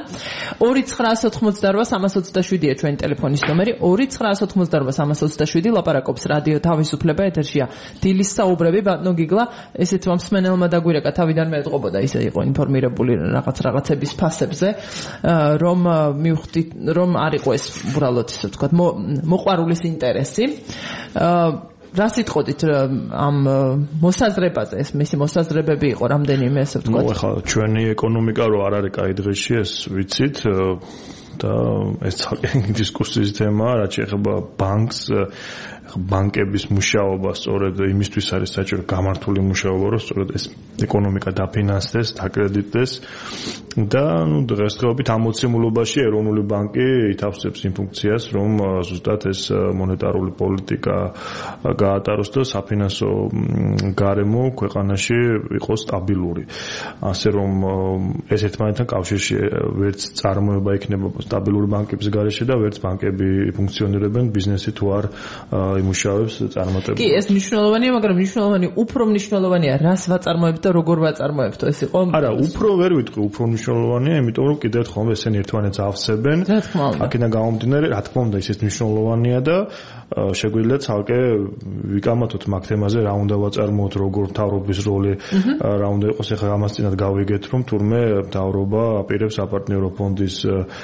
2988327-ია ჩვენი ტელეფონის ნომერი, 2988327 ლაპარაკობს რადიო თავისუფლება, ეთერშია დილის საუბრები, ბატონო გიგლა, ესეთ მსმენელმა დაგვირეკა თავიდან მე ეთყობოდა, ისე იყო ინფორმირებული რაღაცების ფასებზე, რომ მივხვდით, რომ არ იყო ეს უბრალოდ ისე ვთქვათ, მოყვარულის ინტერესი. რა სიტყოდით ამ მოსაზრებაზე, ეს მისი მოსაზრებები იყო რამდენიმე ესე ვთქვათ. ნუ ახლა ჩვენი ეკონომიკა რო არ არის კაი დღეში, ეს ვიცით და ეს ძალიან დისკუსიის თემაა, რაც შეეხება ბანკს, ბანკების მუშაობა, სწორედ იმისთვის არის საჭირო გამართული მუშაობა, რომ სწორედ ეს ეკონომიკა დაფინანსდეს, დაკრედიტდეს და ნუ დღესდღეობით ამოცემულობაში ეროვნული ბანკი ითავსებს იმ ფუნქციას, რომ ზუსტად ეს მონეტარული პოლიტიკა გაატაროს და საფინანსო გარემო ქვეყანაში იყოს სტაბილური. ასე რომ ეს ერთმანეთთან კავშირში ვერც წარმოება იქნება სტაბილური ბანკების გარეშე და ვერც ბანკები ფუნქციონირებენ ბიზნესი თუ არ იმუშავებს წარმატებულად. კი, ეს მნიშვნელოვანია, მაგრამ უფრო მნიშვნელოვანია, რას ვაწარმოებთ და როგორ ვაწარმოებთ, ეს იყო? არა, უფრო ვერ ვიტყვი, უფრო მნიშვნელოვანია, იმიტომ რომ კიდევ ხომ ესენი ერთმანეთს ავსებენ. აქედან გამომდინარე, რა თქმა უნდა, ისიც მნიშვნელოვანია და შეგვიძლია ცალკე ვიკამათოთ მაგ თემაზე, რა უნდა ვაწარმოოთ, როგორ მთავრობის როლი, რა უნდა იყოს, ახლა ამას წინათ გავიგეთ, რომ თურმე მთავრობა აპირებს საპარტნიორო ფონდის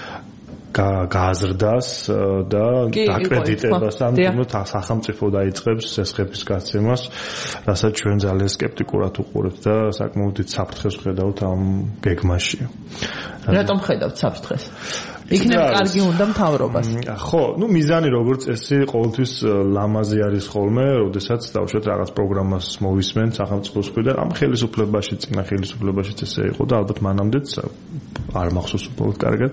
გააზრდას და დაკრედიტებას და თუმცა სახელმწიფო დაიწყებს სესხების გაცემას, რასაც ჩვენ ძალიან სკეპტიკურად უყურებთ და საკმაოდ დიდ საფრთხეს ვხედავთ ამ გეგმაში. რატომ ხედავთ საფრთხეს? იქნებ კარგი უნდა მთავრობას. ხო, მიზანი როგორც წესი ყოველთვის ლამაზი არის ხოლმე, როდესაც დავუშვათ რაღაც პროგრამას მოვისმენთ სახელმწიფოს მხრიდან, ამ ხელისუფლებაში, წინა ხელისუფლებაშიც ესე იყო და ალბათ მანამდეც არ მახსოვს უბრალოდ კარგად.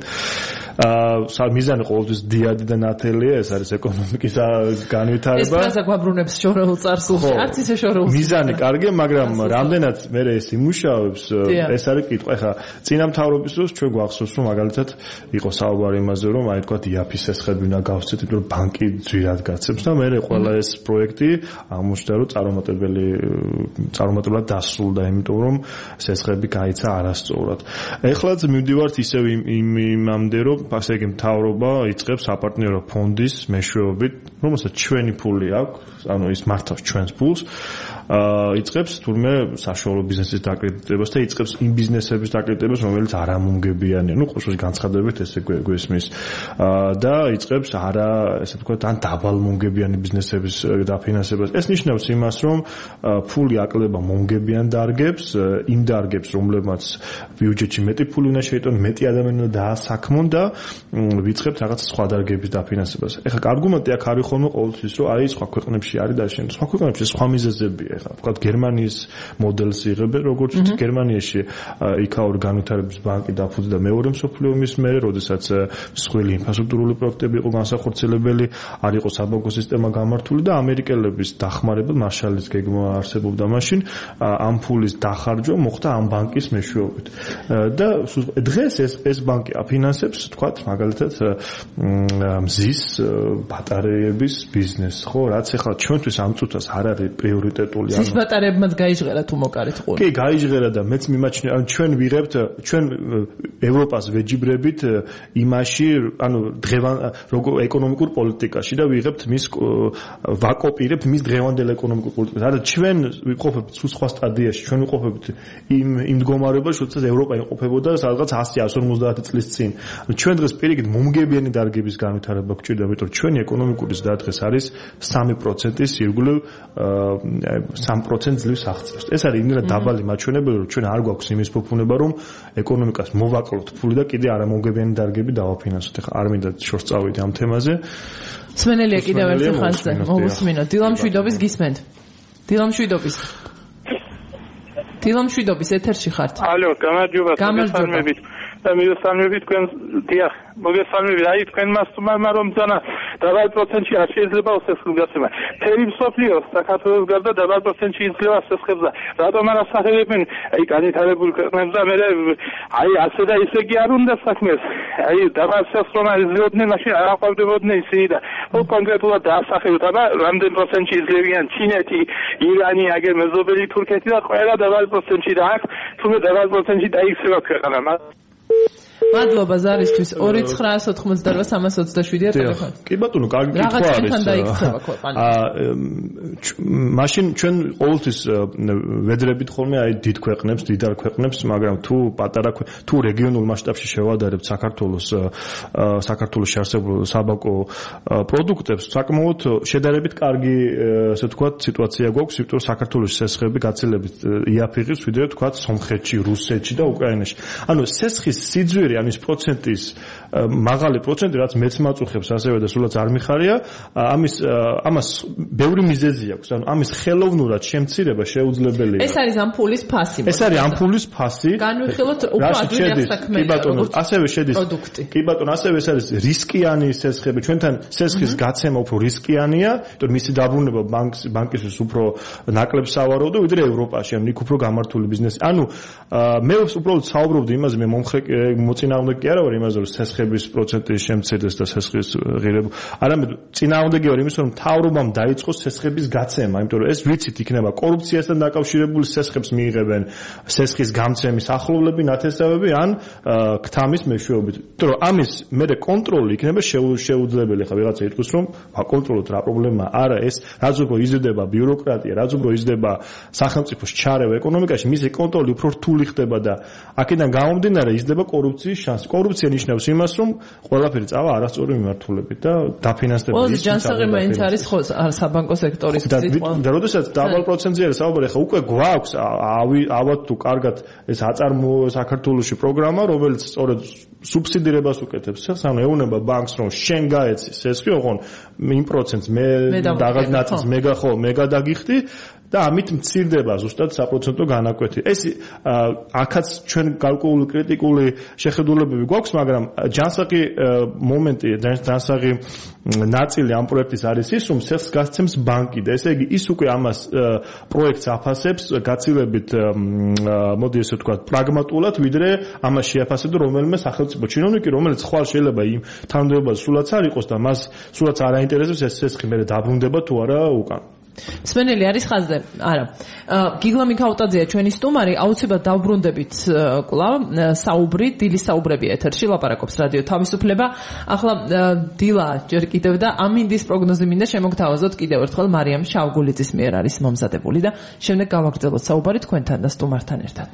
მიზანი ყოველთვის დიადი და ნათელია, ეს არის ეკონომიკის განვითარება. ეს ფრაზა გვაბრუნებს შორეულ წარსულში, არც ისე შორეულ. მიზანი კარგია, მაგრამ რამდენად მე ეს იმუშავებს, ეს არის კითხვა. ეხლა წინა მთავრობის დროს ჩვენ გვახსოვს, რომ მაგალითად იყო საუბარი იმაზე, რომ აი თქვა იაფის სესხები უნდა გავსცეთ, იმიტომ რომ ბანკი ძვირად გაცემს და მე ყველა ეს პროექტი აღმოჩნდა, რომ წარუმატებლად დასრულდა, იმიტომ რომ სესხები გაიცა არასწორად. ეხლაც მივდივართ ისევ იმამდე, რომ ასე იგი მთავრობა იწყებს საპარტნიორო ფონდის მეშვეობით, რომელსაც ჩვენი ფული აქვს, ანუ ის მართავს ჩვენს ფულს, იწყებს თურმე საშუალო ბიზნესის დაკრედიტებას და იწყებს იმ ბიზნესების დაკრედიტებას, რომელიც არ ამონგებიანია. ყოველთვის განცხადებებით ესე გვესმის. და იწყებს ესე ვთქვათ, ან დაბალმონგებიანი ბიზნესების დაფინანსებას. ეს ნიშნავს იმას, რომ ფული აკლდება მონგებიან დარგებს, იმ დარგებს, რომლებმაც ბიუჯეტში მეტი ფული უნდა შეიტანონ, მეტი ადამიანი უნდა დაასაქმონ და ვიწყებთ რაღაც სხვა დარგების დაფინანსებას. ეხლა არგუმენტი აქ არის ხოლმე ყოველთვის, რომ აი სხვა ქვეყნებში არის დაშენებული. სხვა ქვეყნებში სხვა მიზეზებია. ეხლა ვთქვათ, გერმანიის მოდელს იღებენ, როგორც გერმანიაში იქაური განვითარების ბანკი დაფუძნდა მეორე მსოფლიო ომის მერე, როდესაც მსხვილი ინფრასტრუქტურული პროექტები იყო განსახორციელებელი, არ იყო საბანკო სისტემა გამართული და ამერიკელების დახმარება, მარშალის გეგმა არსებობდა მაშინ, ამ ფულის დახარჯვა მოხდა ამ ბანკის მეშვეობით. და დღეს ეს ბანკი აფინანსებს, თქვათ, მაგალითად მზის ბატარეების ბიზნესს, ხო, რაც ახლა ჩვენთვის ამ წუთას არ არის პრიორიტეტული. მზის ბატარეებმაც გაიჟღერა თუ მოკარეთ ყური. კი, გაიჟღერა და მეც მიმაჩნია, ანუ ჩვენ ვიღებთ, ჩვენ ევროპას ვეჯიბრებით იმაში, ანუ როგორ ეკონომიკურ პოლიტიკაში და ვიღებთ მის ვაკოპირებთ მის დღევანდელ ეკონომიკურ პოლიტიკას. არა, ჩვენ ვიყოფებთ სულ სხვა სტადიაში, ჩვენ ვიყოფებთ იმ მდგომარეობაში, როდესაც ევროპა იყოფებოდა სადღაც 100-150 წლის წინ. ჩვენ დღეს პირიქით მომგებიანი დარგების განვითარება გვჭირდა, იმიტომ რომ ჩვენი ეკონომიკური ზრდა დღეს არის 3%-ის ირგვლივ 3% ძლივს აღწევს. ეს არის იმდენად დაბალი მაჩვენებელი, რომ ჩვენ არ გვაქვს იმის ფუფუნება, რომ ეკონომიკას მოვაკლოთ ფული და კიდე არამომგებიანი დარგები დავაფინანსოთ. ეხლა არ მინდა შორს წავიდე ამ თემაზე. სმენელია კიდევ ერთი ხანზე. მოვუსმინოთ. დილამშვიდობის გისმენთ. დილამშვიდობის ეთერში ხართ. ალო, გამარჯობა. გამარჯობა. მოგესალმებით თქვენ დიახ მოგესალმებით აი თქვენ მასწავლებელმა რომ ძანა დაბალ პროცენტში არ შეიძლება სესხების გაცემა თერი მსოფლიო საქართველოს გარდა დაბალ პროცენტში იძლევა სესხებს რატომ არ ასახელებენ აი განვითარებულ ქვეყნებს და მე აი ასე და ისე კი არ უნდა საქმეს აი დაბალ სესხს რომ იძლეოდნენ მაშინ არ აყვავდებოდნენ ისინი და კონკრეტულად დაასახელოთ აბა რამდენ პროცენტში იძლევიან ჩინეთი ირანი აგერ მეზობელი თურქეთი და ყველა დაბალ პროცენტში და აქ თუმცა დაბალ პროცენტში დაიქცევა ქვეყანა მადლობა ზარისთვის 2988-327-ია ტელეფონი. კი ბატონო, კარგი კითხვა არის. რაღაცთან დაიქცევა ქვეყანა. მაშინ ჩვენ ყოველთვის ვედრებით ხოლმე აი დიდ ქვეყნებს, დიდარ ქვეყნებს, მაგრამ თუ პატარა თუ რეგიონულ მასშტაბში შევადარებთ საქართველოში არსებულ საბანკო პროდუქტებს, საკმაოდ შედარებით კარგი, ასე ვთქვათ, სიტუაცია გვაქვს, იმიტომ რომ საქართველოში სესხები გაცილებით იაფიღებს, ვიდრე ვთქვათ, სომხეთში, რუსეთში და უკრაინაში. ანუ სესხის სიძვირი ამის პროცენტის მაღალი პროცენტი, რაც მეც მაწუხებს ასევე და სულაც არ მიხარია, ამას ბევრი მიზეზი აქვს. ანუ ამის ხელოვნურად შემცირება შეუძლებელია. ეს არის ამ ფულის ფასი. ეს არის ამ ფულის ფასი. განვიხილოთ უფრო ადვილი საქმეა. კი ბატონო, ასევე შედის. კი ბატონო, ასევე ეს არის რისკიანი სესხები. ჩვენთან სესხის გაცემა უფრო რისკიანია, იმიტომ მისი დაბრუნება ბანკისთვის უფრო ნაკლებ სავარაუდო, ვიდრე ევროპაში, ანუ იქ უფრო გამართული ბიზნესი. ანუ მე უბრალოდ საუბრობდი იმაზე, მე მომხრე წინააღმდეგ კი არა ვარ იმაზე რომ სესხების პროცენტი შემცირდეს და სესხის ღირებულება არამედ წინააღმდეგი ვარ იმის რომ მთავრობამ დაიწყოს სესხების გაცემა იმიტომ რომ ეს ვიცით იქნება კორუფციასთან დაკავშირებული სესხებს მიიღებენ სესხის გამცემის ახლობლები ნათესავები ან ქთამის მეშვეობით იმიტომ რომ ამის მერე კონტროლი იქნება შეუძლებელი ხა ვიღაცა იტყვის რომ აკონტროლოთ რა პრობლემაა არა ეს რაც უფრო იზრდება ბიუროკრატია რაც უფრო იზრდება სახელმწიფოს ჩარევა ეკონომიკაში მისი კონტროლი უფრო რთული ხდება და აქედან გამომდინარე იზრდება კორუფციის შანსი. კორუფცია ნიშნავს იმას, რომ ყველაფერი წავა არასწორი მიმართულებით და დაფინანსდება. ყოველ ჯანსაღი მაინც არის ხო საბანკო სექტორის სიტყვა. და როდესაც დაბალ პროცენტზე არის საუბარი, ხა უკვე გვაქვს ავად თუ კარგად ეს აწარმო საქართველოში პროგრამა, რომელიც სწორედ სუბსიდირებას უკეთებს. ანუ ეუნება ბანკს რომ შენ გაეცი სესხი, ოღონ იმ პროცენტს მე რაღაც ნაწილს მე გადაგიხდი და ამით მცირდება ზუსტად საპროცენტო განაკვეთი. ეს აქაც ჩვენ გარკვეული კრიტიკული შეხედულებები გვაქვს, მაგრამ ჯანსაღი მომენტი, ჯანსაღი ნაწილი ამ პროექტის არის ის, რომ სესხს გასცემს ბანკი და ესე იგი ის უკვე ამას პროექტს აფასებს გაცილებით მოდი ესე ვთქვათ პრაგმატულად, ვიდრე ამას შეაფასებდა რომელიმე სახელმწიფო ჩინოვნიკი, რომელიც ხვალ შეიძლება იმ თანამდებობას სულაც არ იყოს და მას სულაც არ აინტერესებს ეს სესხი მე დაბრუნდება თუ არა უკან. სმენელი არის ხაზზე? არა. გიგლა მიქაუტაძეა ჩვენი სტუმარი, აუცილებლად დავბრუნდებით კვლავ საუბრი, დილის საუბრები ეთერში ლაპარაკობს რადიო თავისუფლება. ახლა დილა ჯერ კიდევ და ამინდის პროგნოზი მინდა შემოგთავაზოთ კიდევ ერთხელ მარიამ შავგულიძის მიერ არის მომზადებული და შემდეგ გავაგრძელოთ საუბარი თქვენთან და სტუმართან ერთად.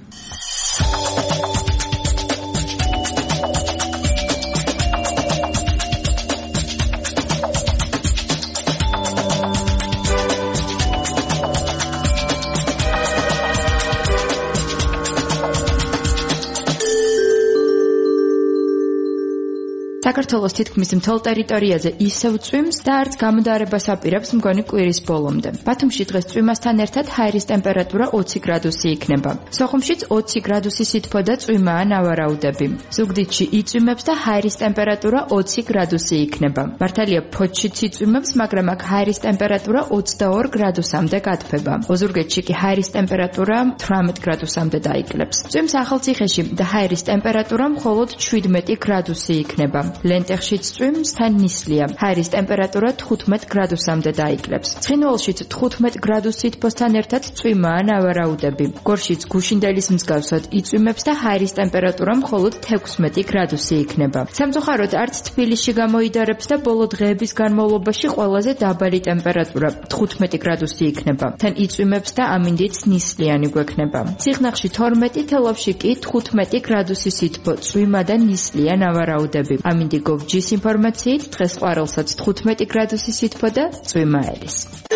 საქართველოს თითქმის მთელ ტერიტორიაზე ისევ წვიმს და არც გამოდარებას აპირებს მგონი კვირის ბოლომდე. ბათუმში დღეს წვიმასთან ერთად ჰაერის ტემპერატურა 20 გრადუსი იქნება. სოხუმშიც 20 გრადუსი სითბო და წვიმაა ნავარაუდები. ზუგდიდში იწვიმებს და ჰაერის ტემპერატურა 20 გრადუსი იქნება. მართალია ფოთშიც იწვიმებს, მაგრამ აქ ჰაერის ტემპერატურა 22 გრადუსამდე გათბება. ოზურგეთში კი ჰაერის ტემპერატურა 18 გრადუსამდე დაიკლებს. წვიმს ახალციხეში და ჰაერის ტემპერატურა მხოლოდ 17 გრადუსი იქნება. ლენტეხშიც წვიმს თან ნისლია. ჰაერის ტემპერატურა 15 გრადუსამდე დაიკლებს. ცხინვალშიც 15 გრადუს სითბოსთან ერთად წვიმაა ნავარაუდები. გორშიც გუშინდელის მსგავსად იწვიმებს და ჰაერის ტემპერატურა მხოლოდ 16 გრადუსი იქნება. სამწუხაროდ არც თბილისში გამოიდარებს და ბოლო დღეების განმავლობაში ყველაზე დაბალი ტემპერატურა 15 გრადუსი იქნება. თან იწვიმებს და ამინდიც ნისლიანი გვექნება. ციხნახში 12, თელავში კი 15 გრადუსი სითბო, წვიმა და ნისლია ნავარაუდები. ამინდი გოვჯის ინფორმაციით დღეს ყვარელსაც 15 გრადუსი სითბო და წვიმა ერის.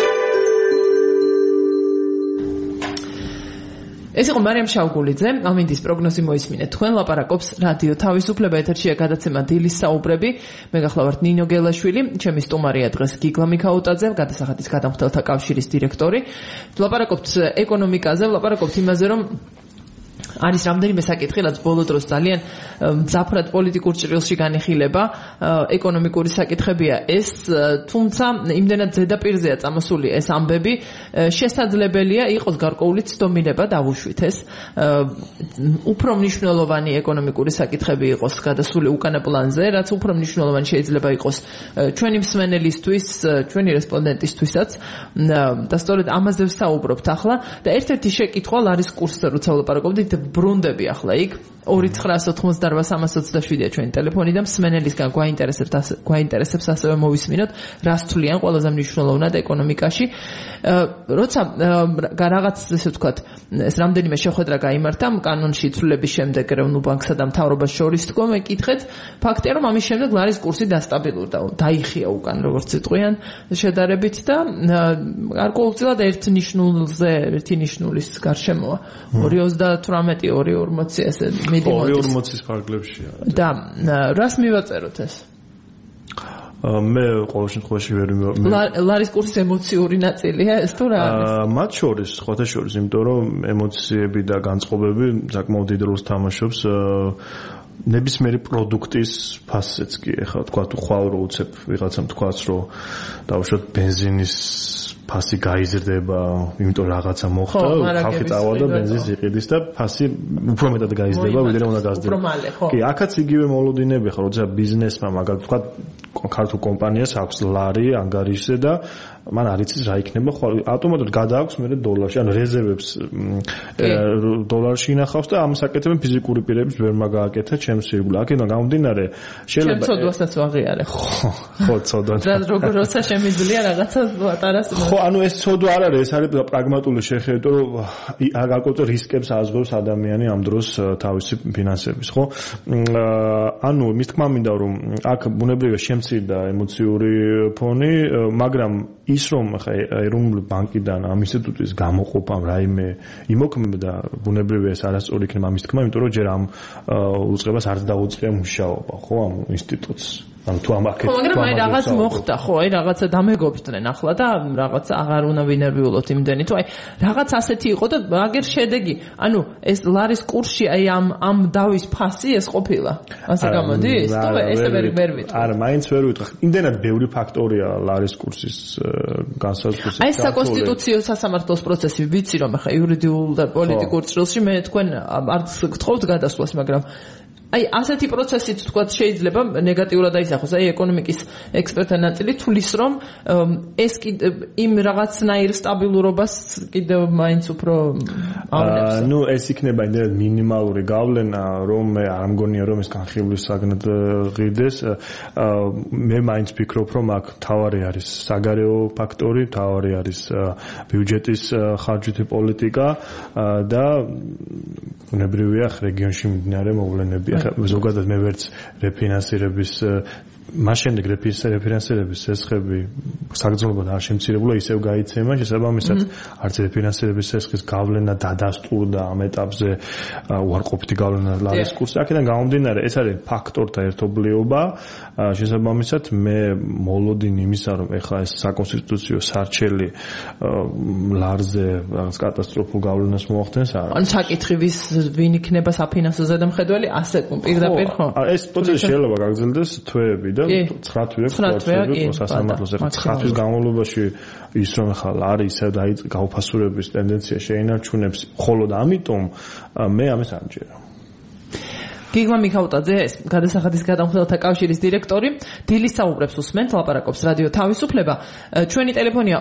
ეს იყო მარიამ შავგულიძე, ამინდის პროგნოზი მოისმინეთ. თქვენ ლაპარაკობს რადიო თავისუფლება, ეთერშია გადაცემა დილის საუბრები. მე გახლავართ ნინო გელაშვილი, ჩემი სტუმარია დღეს გიგლა მიქაუტაძე, გადასახადის გადამხდელთა კავშირის დირექტორი. ლაპარაკობთ ეკონომიკაზე, ლაპარაკობთ იმაზე, რომ არის რამდენიმე საკითხი, რაც ბოლო დროს ძალიან მძაფრად პოლიტიკურ ჭრილში განიხილება, ეკონომიკური საკითხებია ეს, თუმცა იმდენად ზედაპირზეა წამოსული ეს ამბები, შესაძლებელია იყოს გარკვეული ცდომილება დავუშვით ეს, უფრო მნიშვნელოვანი ეკონომიკური საკითხები იყოს გადასული უკანა პლანზე, რაც უფრო მნიშვნელოვანი შეიძლება იყოს ჩვენი მსმენელისთვის, ჩვენი რესპონდენტისთვისაც და სწორედ ამაზე ვსაუბრობთ ახლა და ერთ-ერთი შეკითხვა ლარის კურსზე როცა ვლაპარაკობდით ბრუნდები ახლა იქ 2988327-ია ჩვენი ტელეფონი და მსმენელისგან გვაინტერესებს ასევე მოვისმინოთ რას თვლიან ყველაზე მნიშვნელოვნად ეკონომიკაში როცა რაღაც ესე ვთქვათ ეს რამდენიმე შეხვედრა გაიმართა კანონში ცვლილების შემდეგ ეროვნულ ბანკსა და მთავრობას შორის თქო მეკითხეთ ფაქტია რომ ამის შემდეგ ლარის კურსი დასტაბილურდა დაიხია უკან როგორც იტყვიან შედარებით და გარკვეულწილად ერთ ნიშნულის გარშემოა 2.38 2.40 ესე მიდიმოდის 2.40-ის ფარგლებშია და რას მივაწეროთ ეს მე ყოველ შემთხვევაში ვერ ლარის კურსის ემოციური ნაწილია ეს თუ რა არის? მათ შორის, სხვათა შორის, იმიტომ რომ ემოციები და განწყობები საკმაოდ დიდ როლს თამაშობს ნებისმიერი პროდუქტის ფასზეც კი, ეხლა თქვა თუ ხვალ რო უცებ ვიღაცამ თქვაც რომ დავუშვათ ბენზინის ფასი გაიზრდება, იმიტომ რაღაცა მოხდა, ხალხი წავალდა ბენზინის იყიდის და ფასი უფრო მეტად გაიზრდება, ვიდრე უნდა გაზრდება. კი, აქაც იგივე მოლოდინები ხარ, როცა ბიზნესმა მაგალითად თქვა ქართულ კომპანიას აქვს ლარი ანგარიშზე და მან არ იცის რა იქნება, ხო ავტომატურად გადააქვს მე დოლარში, ანუ რეზერვებს დოლარში ინახავს და ამ საკეთებენ ფიზიკური პირების ვერ მაგააკეთა ჩემს ირგვლივ. აქედან გამომდინარე შეიძლება ჩემ ცოდვასაც ვაღიარე. ხო, ცოდვა. როგორ როცა შემიძლია რაღაცა პატარას. ხო, ანუ ეს ცოდვა არ არის, ეს არის პრაგმატული შეხედვა, რომ აგაკეთო რისკებს აზღავს ადამიანი ამ დროს თავისი ფინანსების, ხო? ანუ მის თქმა მინდა რომ აქ ბუნებრივია შემცირდა ემოციური ფონი, მაგრამ ის რომ ხა ეროვნული ბანკიდან ამ ინსტიტუტის გამოყოფამ რაიმე იმოქმედა ბუნებრივია ეს არასწორი იქნება ამის თქმა, იმიტომ რომ ჯერ ამ უწყებას არც დაუწყია მუშაობა, ხო, ამ ინსტიტუტს. ანუ თუ ამ აქეთ მაგრამ აი რაღაც მოხდა, ხო, აი რაღაცა დამეგობრდნენ ახლა და რაღაცა აღარ უნდა ვინერვიულოთ იმდენი, თუ აი რაღაც ასეთი იყო და აგერ შედეგი, ანუ ეს ლარის კურსი აი ამ დავის ფასი ეს ყოფილა. ასე გამოდის? თუ ესე ვერ ვიტყვი. არა, მაინც ვერ ვიტყვი. იმდენად ბევრი ფაქტორია ლარის კურსის განსაზღვრის. აი საკონსტიტუციო სასამართლოს პროცესი ვიცი რომ ახლა იურიდიულ და პოლიტიკურ წრილში მე თქვენ არც გთხოვთ გადასვლას, მაგრამ აი ასეთი პროცესით თქვა შეიძლება ნეგატიურად აისახოს. აი ეკონომიკის ექსპერტთა ნაწილი თulis რომ ეს იმ რაღაცნაირ სტაბილურობას კიდევ მაინც უფრო ავნებს. ნუ ეს იქნება იმდენად მინიმალური გავლენა, რომ მე არ მგონია რომ ეს განხილვის საგნად ღირდეს. მე მაინც ვფიქრობ რომ აქ თავარი არის საგარეო ფაქტორი, თავარი არის ბიუჯეტის ხარჯვითი პოლიტიკა და ბუნებრივია რეგიონში მიმდინარე მოვლენები. ზოგადად მე ვერც რეფინანსირების მას შემდეგ რეფინანსირების სესხები საგრძნობლად არ შემცირებულა, ისევ გაიცემა, შესაბამისად არც რეფინანსირების სესხის გავლენა დადასტურდა ამ ეტაპზე უარყოფითი გავლენა ლარის კურსზე. აქედან გამომდინარე, ეს არის ფაქტორთა ერთობლიობა, შესაბამისად მე მოლოდინი იმისა, რომ ეხლა ეს საკონსტიტუციო სარჩელი ლარზე რაღაც კატასტროფულ გავლენას მოახდენს, არა. ან საკითხვის ვინ იქნება საფინანსო ზედამხედველი, ასე პირდაპირ ხო? ეს პროცესი შეიძლება გაგრძელდეს თვეები და 9 თვე აქვს სასამართლოს. ეხლა 9 თვის განმავლობაში ის რომ ახლა ლარი ისევ გაუფასურების ტენდენცია შეინარჩუნებს, მხოლოდ ამიტომ მე ამას არ მჯერა. გიგმა მიქაუტაძე ეს გადასახადის გადამხდელთა კავშირის დირექტორი დილის საუბრებს უსმენთ, ლაპარაკობს რადიო თავისუფლება. ჩვენი ტელეფონია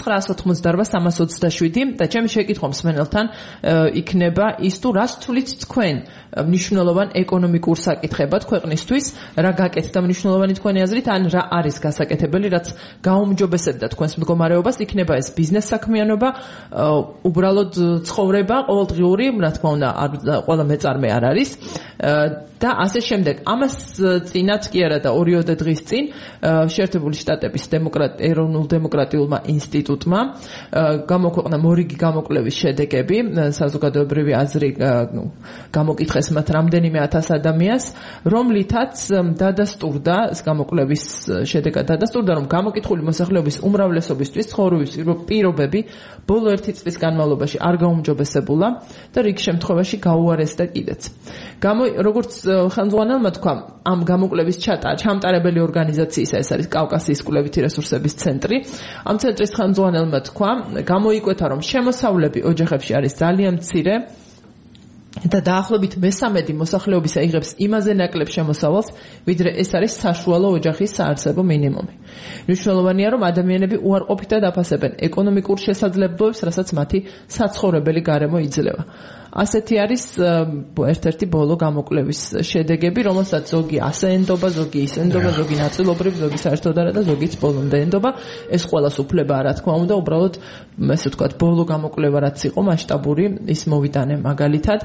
2998327 და ჩემი შეკითხვა მსმენელთან იქნება ის თუ რას თulit თქვენ მნიშვნელოვან ეკონომიკურ საკითხებად ქვეყნისთვის, რა გაკეთდა მნიშვნელოვანი თქვენი აზრით, ან რა არის გასაკეთებელი, რაც გაუმჯობესებდა თქვენს მდგომარეობას, იქნება ეს ბიზნეს საქმიანობა, უბრალოდ ცხოვრება ყოველდღიური, რა თქმა უნდა, ყველა მეწარმე არ არის. და ასე შემდეგ. ამას წინათ კი არა და 2 დღის წინ შეერთებული შტატების ეროვნულ დემოკრატიულმა ინსტიტუტმა გამოქვეყნა მორიგი გამოკვლევის შედეგები, საზოგადოებრივი აზრი გამოკითხეს მათ რამდენიმე 1000 ადამიანს, რომლითაც დადასტურდა გამოკვლევის შედეგად დადასტურდა, რომ გამოკითხული მოსახლეობის უმრავლესობისთვის ცხოვრების პირობები ბოლო 1 წლის განმავლობაში არ გაუმჯობესებულა და რიგ შემთხვევაში გაუარესდა კიდეც. როგორც ხელმძღვანელმა თქვა, ამ გამოკვლევის ჩამტარებელი ორგანიზაციისა, ეს არის კავკასიის კვლევითი რესურსების ცენტრი. ამ ცენტრის ხელმძღვანელმა თქვა, გამოიკვეთა, რომ შემოსავლები ოჯახებში არის ძალიან მცირე და დაახლოებით 1/3 მოსახლეობისა იღებს იმაზე ნაკლებ შემოსავალს, ვიდრე ეს არის საშუალო ოჯახის საარსებო მინიმუმი. მნიშვნელოვანია, რომ ადამიანები უარყოფითად აფასებენ ეკონომიკურ შესაძლებლობებს, რასაც მათი საცხოვრებელი გარემო იძლევა. ასეთი არის ერთ-ერთი ბოლო გამოკვლევის შედეგები, რომელსაც ზოგი ასე ენდობა, ზოგი ის ენდობა, ზოგი ნაწილობრივ, ზოგი საერთოდ არა და ზოგიც ბოლომდე ენდობა. ეს ყველას უფლებაა, რა თქმა უნდა, უბრალოდ ესე ვთქვათ, ბოლო გამოკვლევა რაც იყო მასშტაბური, ის მოვიტანე მაგალითად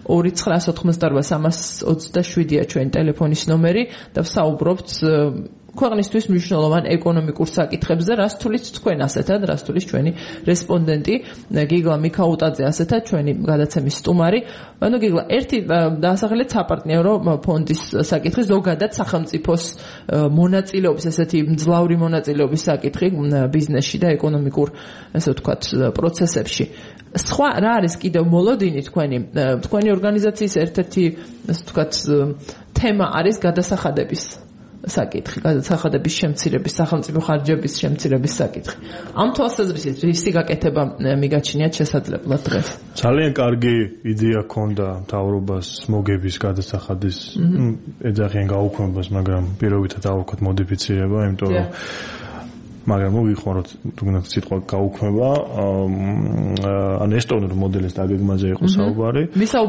2998327-ია ჩვენი ტელეფონის ნომერი და ვსაუბრობთ ქვეყნისთვის მნიშვნელოვან ეკონომიკურ საკითხებზე, რას თulit თქვენ ასეთად, რას თulit ჩვენი რესპონდენტი გიგლა მიქაუტაძე ასეთად, ჩვენი გადაცემის სტუმარი. ანუ გიგლა, ერთი დაასახელეთ საპარტნიორო ფონდის საკითხი, ზოგადად სახელმწიფოს მონაწილეობის, ესეთი მძლავრი მონაწილეობის საკითხი ბიზნესში და ეკონომიკურ, ესე ვთქვათ, პროცესებში. სხვა რა არის კიდევ მოლოდინი თქვენი ორგანიზაციის ერთ-ერთი, ესე ვთქვათ, თემა არის გადასახადების საკითხი, გადაწახადების შემცირების, სახელმწიფო ხარჯების შემცირების საკითხი. ამ თვალსაზრისით რისი გაკეთება მიგაჩნიათ შესაძლებლად დღეს? ძალიან კარგი იდეა ჰქონდა მთავრობას მოგების გადასახადის ეძახიან გაუქმებას, მაგრამ პირობითად ავუქვათ მოდიფიცირება, იმიტომ რომ მაგრამ მოვიხმაროთ თუნდაც სიტყვა გაუქმება, ან ესტონურ მოდელის დაგეგმაზე იყო საუბარი.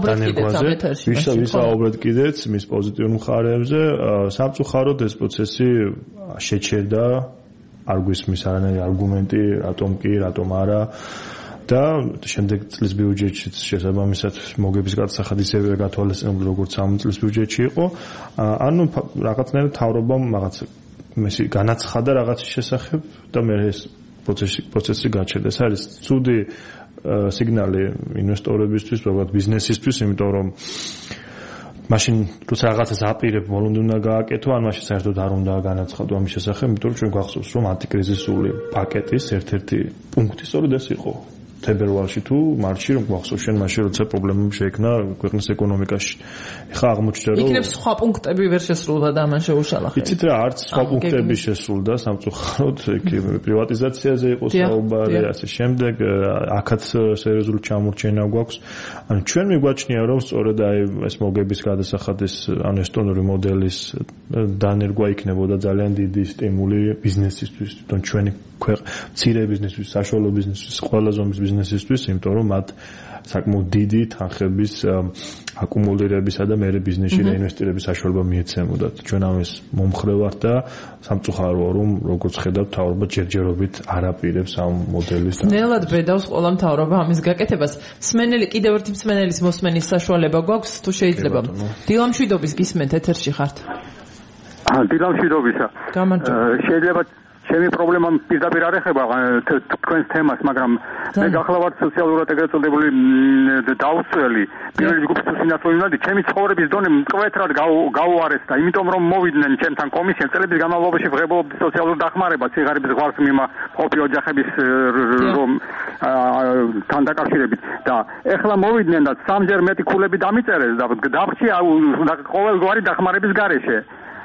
ვისაუბრეთ კიდეც მის პოზიტიურ მხარეებზე, სამწუხაროდ ეს პროცესი შეჩერდა, არ გვისმის არანაირი არგუმენტი, რატომ კი, რატომ არა. და შემდეგ წლის ბიუჯეტშიც შესაბამისად მოგების გადასახადი ისევე გათვალისწინებული როგორც ამ წლის ბიუჯეტში იყო. ანუ რაღაცნაირად თავრობამ რაღაცა მესი განაცხადა რაღაცის შესახებ და მე ეს პროცესი გაჩერდა. ეს არის ცუდი სიგნალი ინვესტორებისთვის, როგორც ბიზნესისთვის, იმიტომ რომ მაშინ როცა რაღაცას აპირებ, ბოლომდე უნდა გააკეთო, ან მაშინ საერთოდ არ უნდა განაცხადო ამის შესახებ, იმიტომ რომ ჩვენ გვახსოვს, რომ ანტიკრიზისული პაკეტის ერთ-ერთი პუნქტი სწორედ ეს იყო. თებერვალში თუ მარტში რომ გვახსოვს შენ მაშინ როცა პრობლემები შეექმნა ქვეყნის ეკონომიკაში. ეხლა აღმოჩნდა რომ იქნებ სხვა პუნქტები ვერ შესრულდა და ამან შეუშალა. იცით რა, არც სხვა პუნქტები შესრულდა, სამწუხაროდ პრივატიზაციაზე იყო საუბარი, ასე შემდეგ, აქაც სერიოზული ჩამორჩენა გვაქვს. ანუ ჩვენ მიგვაჩნია რომ სწორედ აი ეს მოგების გადასახადის ან ესტონური მოდელის დანერგვა იქნებოდა ძალიან დიდი სტიმული ბიზნესისთვის, თვითონ ჩვენი მცირე ბიზნესისთვის, საშუალო ბიზნესისთვის, ყველა ზომის ბიზნესისთვის, იმიტომ რომ მათ საკმაოდ დიდი თანხების აკუმულირებისა და მეორე ბიზნესში რეინვესტირების საშუალება მიეცემოდათ. ჩვენ ამას მომხრე ვართ და სამწუხაროა რომ როგორც ხედავთ თავრობა ჯერჯერობით არ აპირებს ამ მოდელის და ნელად ბედავს ყველა მთავრობა ამის გაკეთებას. მსმენელი კიდევ ერთი მსმენელის მოსმენის საშუალება გვაქვს თუ შეიძლება. დილამშვიდობის გისმენთ ეთერში ხართ. დილამშვიდობისა. შეიძლება ჩემი პრობლემა პირდაპირ არ ეხება თქვენს თემას, მაგრამ მე გახლავართ სოციალურად ეგრეთ წოდებული დაუსველი პირველი ჯგუფის სინაცვლეულადი ჩემი ცხოვრების დონე მკვეთრად გაუარეს და იმიტომ რომ მოვიდნენ ჩემთან კომისიამ წლების განმავლობაში ვღებულობდი სოციალურ დახმარებას სიღარიბის ზღვარს მყოფი ოჯახების თან დაკავშირებით და ეხლა მოვიდნენ და სამჯერ მეტი ქულები დამიწერეს და დავრჩია ყოველგვარი დახმარების გარეშე.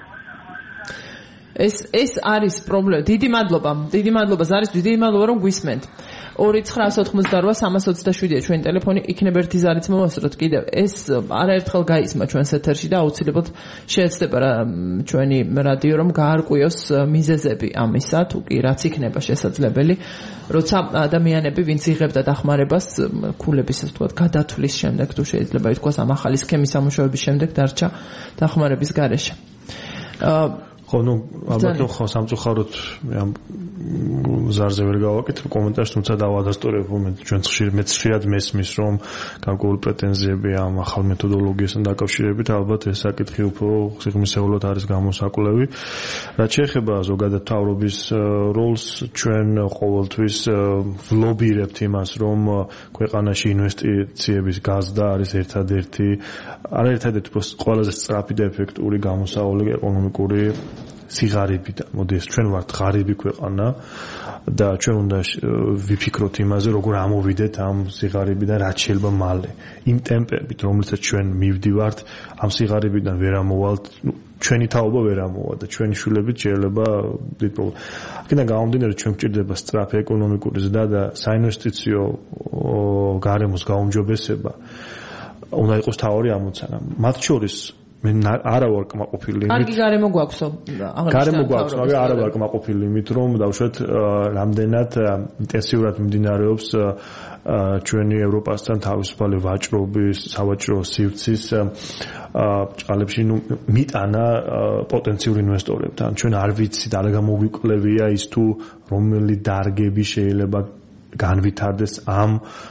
ეს არის პრობლემა. დიდი მადლობა ზარისთვის, დიდი მადლობა რომ გვისმენთ. 2998327-ია ჩვენი ტელეფონი, იქნებ ერთი ზარიც მოვასწროთ კიდევ. ეს არაერთხელ გაისმა ჩვენს ეთერში და აუცილებლად შეეცდება ჩვენი რადიო რომ გაარკვიოს მიზეზები ამისა, თუ კი რაც იქნება შესაძლებელი, როცა ადამიანები ვინც იღებდა დახმარებას ქულების ასე ვთქვათ გადათვლის შემდეგ, თუ შეიძლება ითქვას ამ ახალი სქემის სამუშაოების შემდეგ დარჩა დახმარების გარეშე. ну, ალბათ ხო სამწუხაროდ ამ ზარზე ვერ გავაკეთებ კომენტარს, თუმცა დავადასტურებ, ჩვენ ხშირად მესმის, რომ გარკვეული პრეტენზიები ამ ახალ მეთოდოლოგიასთან დაკავშირებით, ალბათ ეს საკითხი უფრო სიღრმისეულად არის გამოსაკვლევი. რაც შეეხება ზოგადად მთავრობის როლს, ჩვენ ყოველთვის ვლობირებთ იმას, რომ ქვეყანაში ინვესტიციების გაზრდა არის ერთადერთი ყველაზე სწრაფი და ეფექტური გამოსავალი ეკონომიკური სიღარიბიდან. მოდი ეს ჩვენ ვართ ღარიბი ქვეყანა და ჩვენ უნდა ვიფიქროთ იმაზე, როგორ ამოვიდეთ ამ სიღარიბიდან რაც შეიძლება მალე. იმ ტემპებით, რომლითაც ჩვენ მივდივართ, ამ სიღარიბიდან ვერ ამოვალთ, ჩვენი თაობა ვერ ამოვა და ჩვენი შვილებით შეიძლება დიდ პრობლემა. აქედან გამომდინარე, ჩვენ გვჭირდება სწრაფი ეკონომიკური ზრდა და საინვესტიციო გარემოს გაუმჯობესება. უნდა იყოს თავი ამოცანა. მათ შორის მე არა ვარ კმაყოფილი. კარგი გარემო გვაქვსო. გარემო გვაქვს, მაგრამ არა ვარ კმაყოფილი იმით, რომ დავუშვათ რამდენად ინტენსიურად მიმდინარეობს ჩვენი ევროპასთან თავისუფალი ვაჭრობის, სავაჭრო სივრცის ჭალებში მიტანა პოტენციურ ინვესტორებთან. ჩვენ არ ვიცით, არ გამოგვიკვლევია ის თუ რომელი დარგები შეიძლება განვითარდეს ამ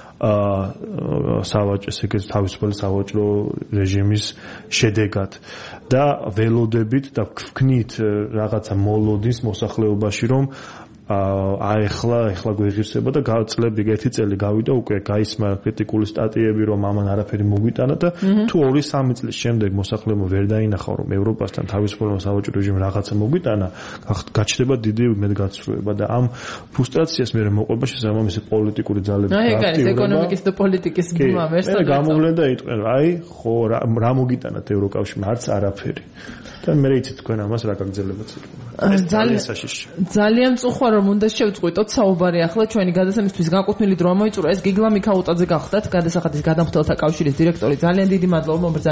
სავაჭრო თავისუფალი სავაჭრო რეჟიმის შედეგად და ველოდებით და ვქნით რაღაცა მოლოდის მოსახლეობაში, რომ ახლა გვიღირსება და წლები ერთი წელი გავიდა უკვე გაისმა კრიტიკული სტატიები რომ ამან არაფერი მოგვიტანა და თუ 2-3 წლის შემდეგ მოსახლეობა ვერ დაინახა რომ ევროპასთან თავისუფლება სავაჭრო რეჟიმი რაღაცა მოგვიტანა გაჩნდება დიდი მედგაცრუება და ამ ფრუსტრაციას მე მოყვება შესაბამისი პოლიტიკური ძალების აქტიურობა ეკონომიკის და პოლიტიკის ბმა ერთად გამოვლენ და იტყვენ აი ხო რა მოგიტანათ ევროკავშირმა არც არაფერი და მე იცით თქვენ ამას რა გაგრძელებათ ძალიან წუხვა რომ უნდა შევწყვიტოთ საუბარი ახლა ჩვენი გადაცემისთვის განკუთვნილი დრო მოიწურა ეს გიგლა მიქაუტაძე გახდათ გადასახადის გადამხდელთა კავშირის დირექტორი ძალიან დიდი მადლობა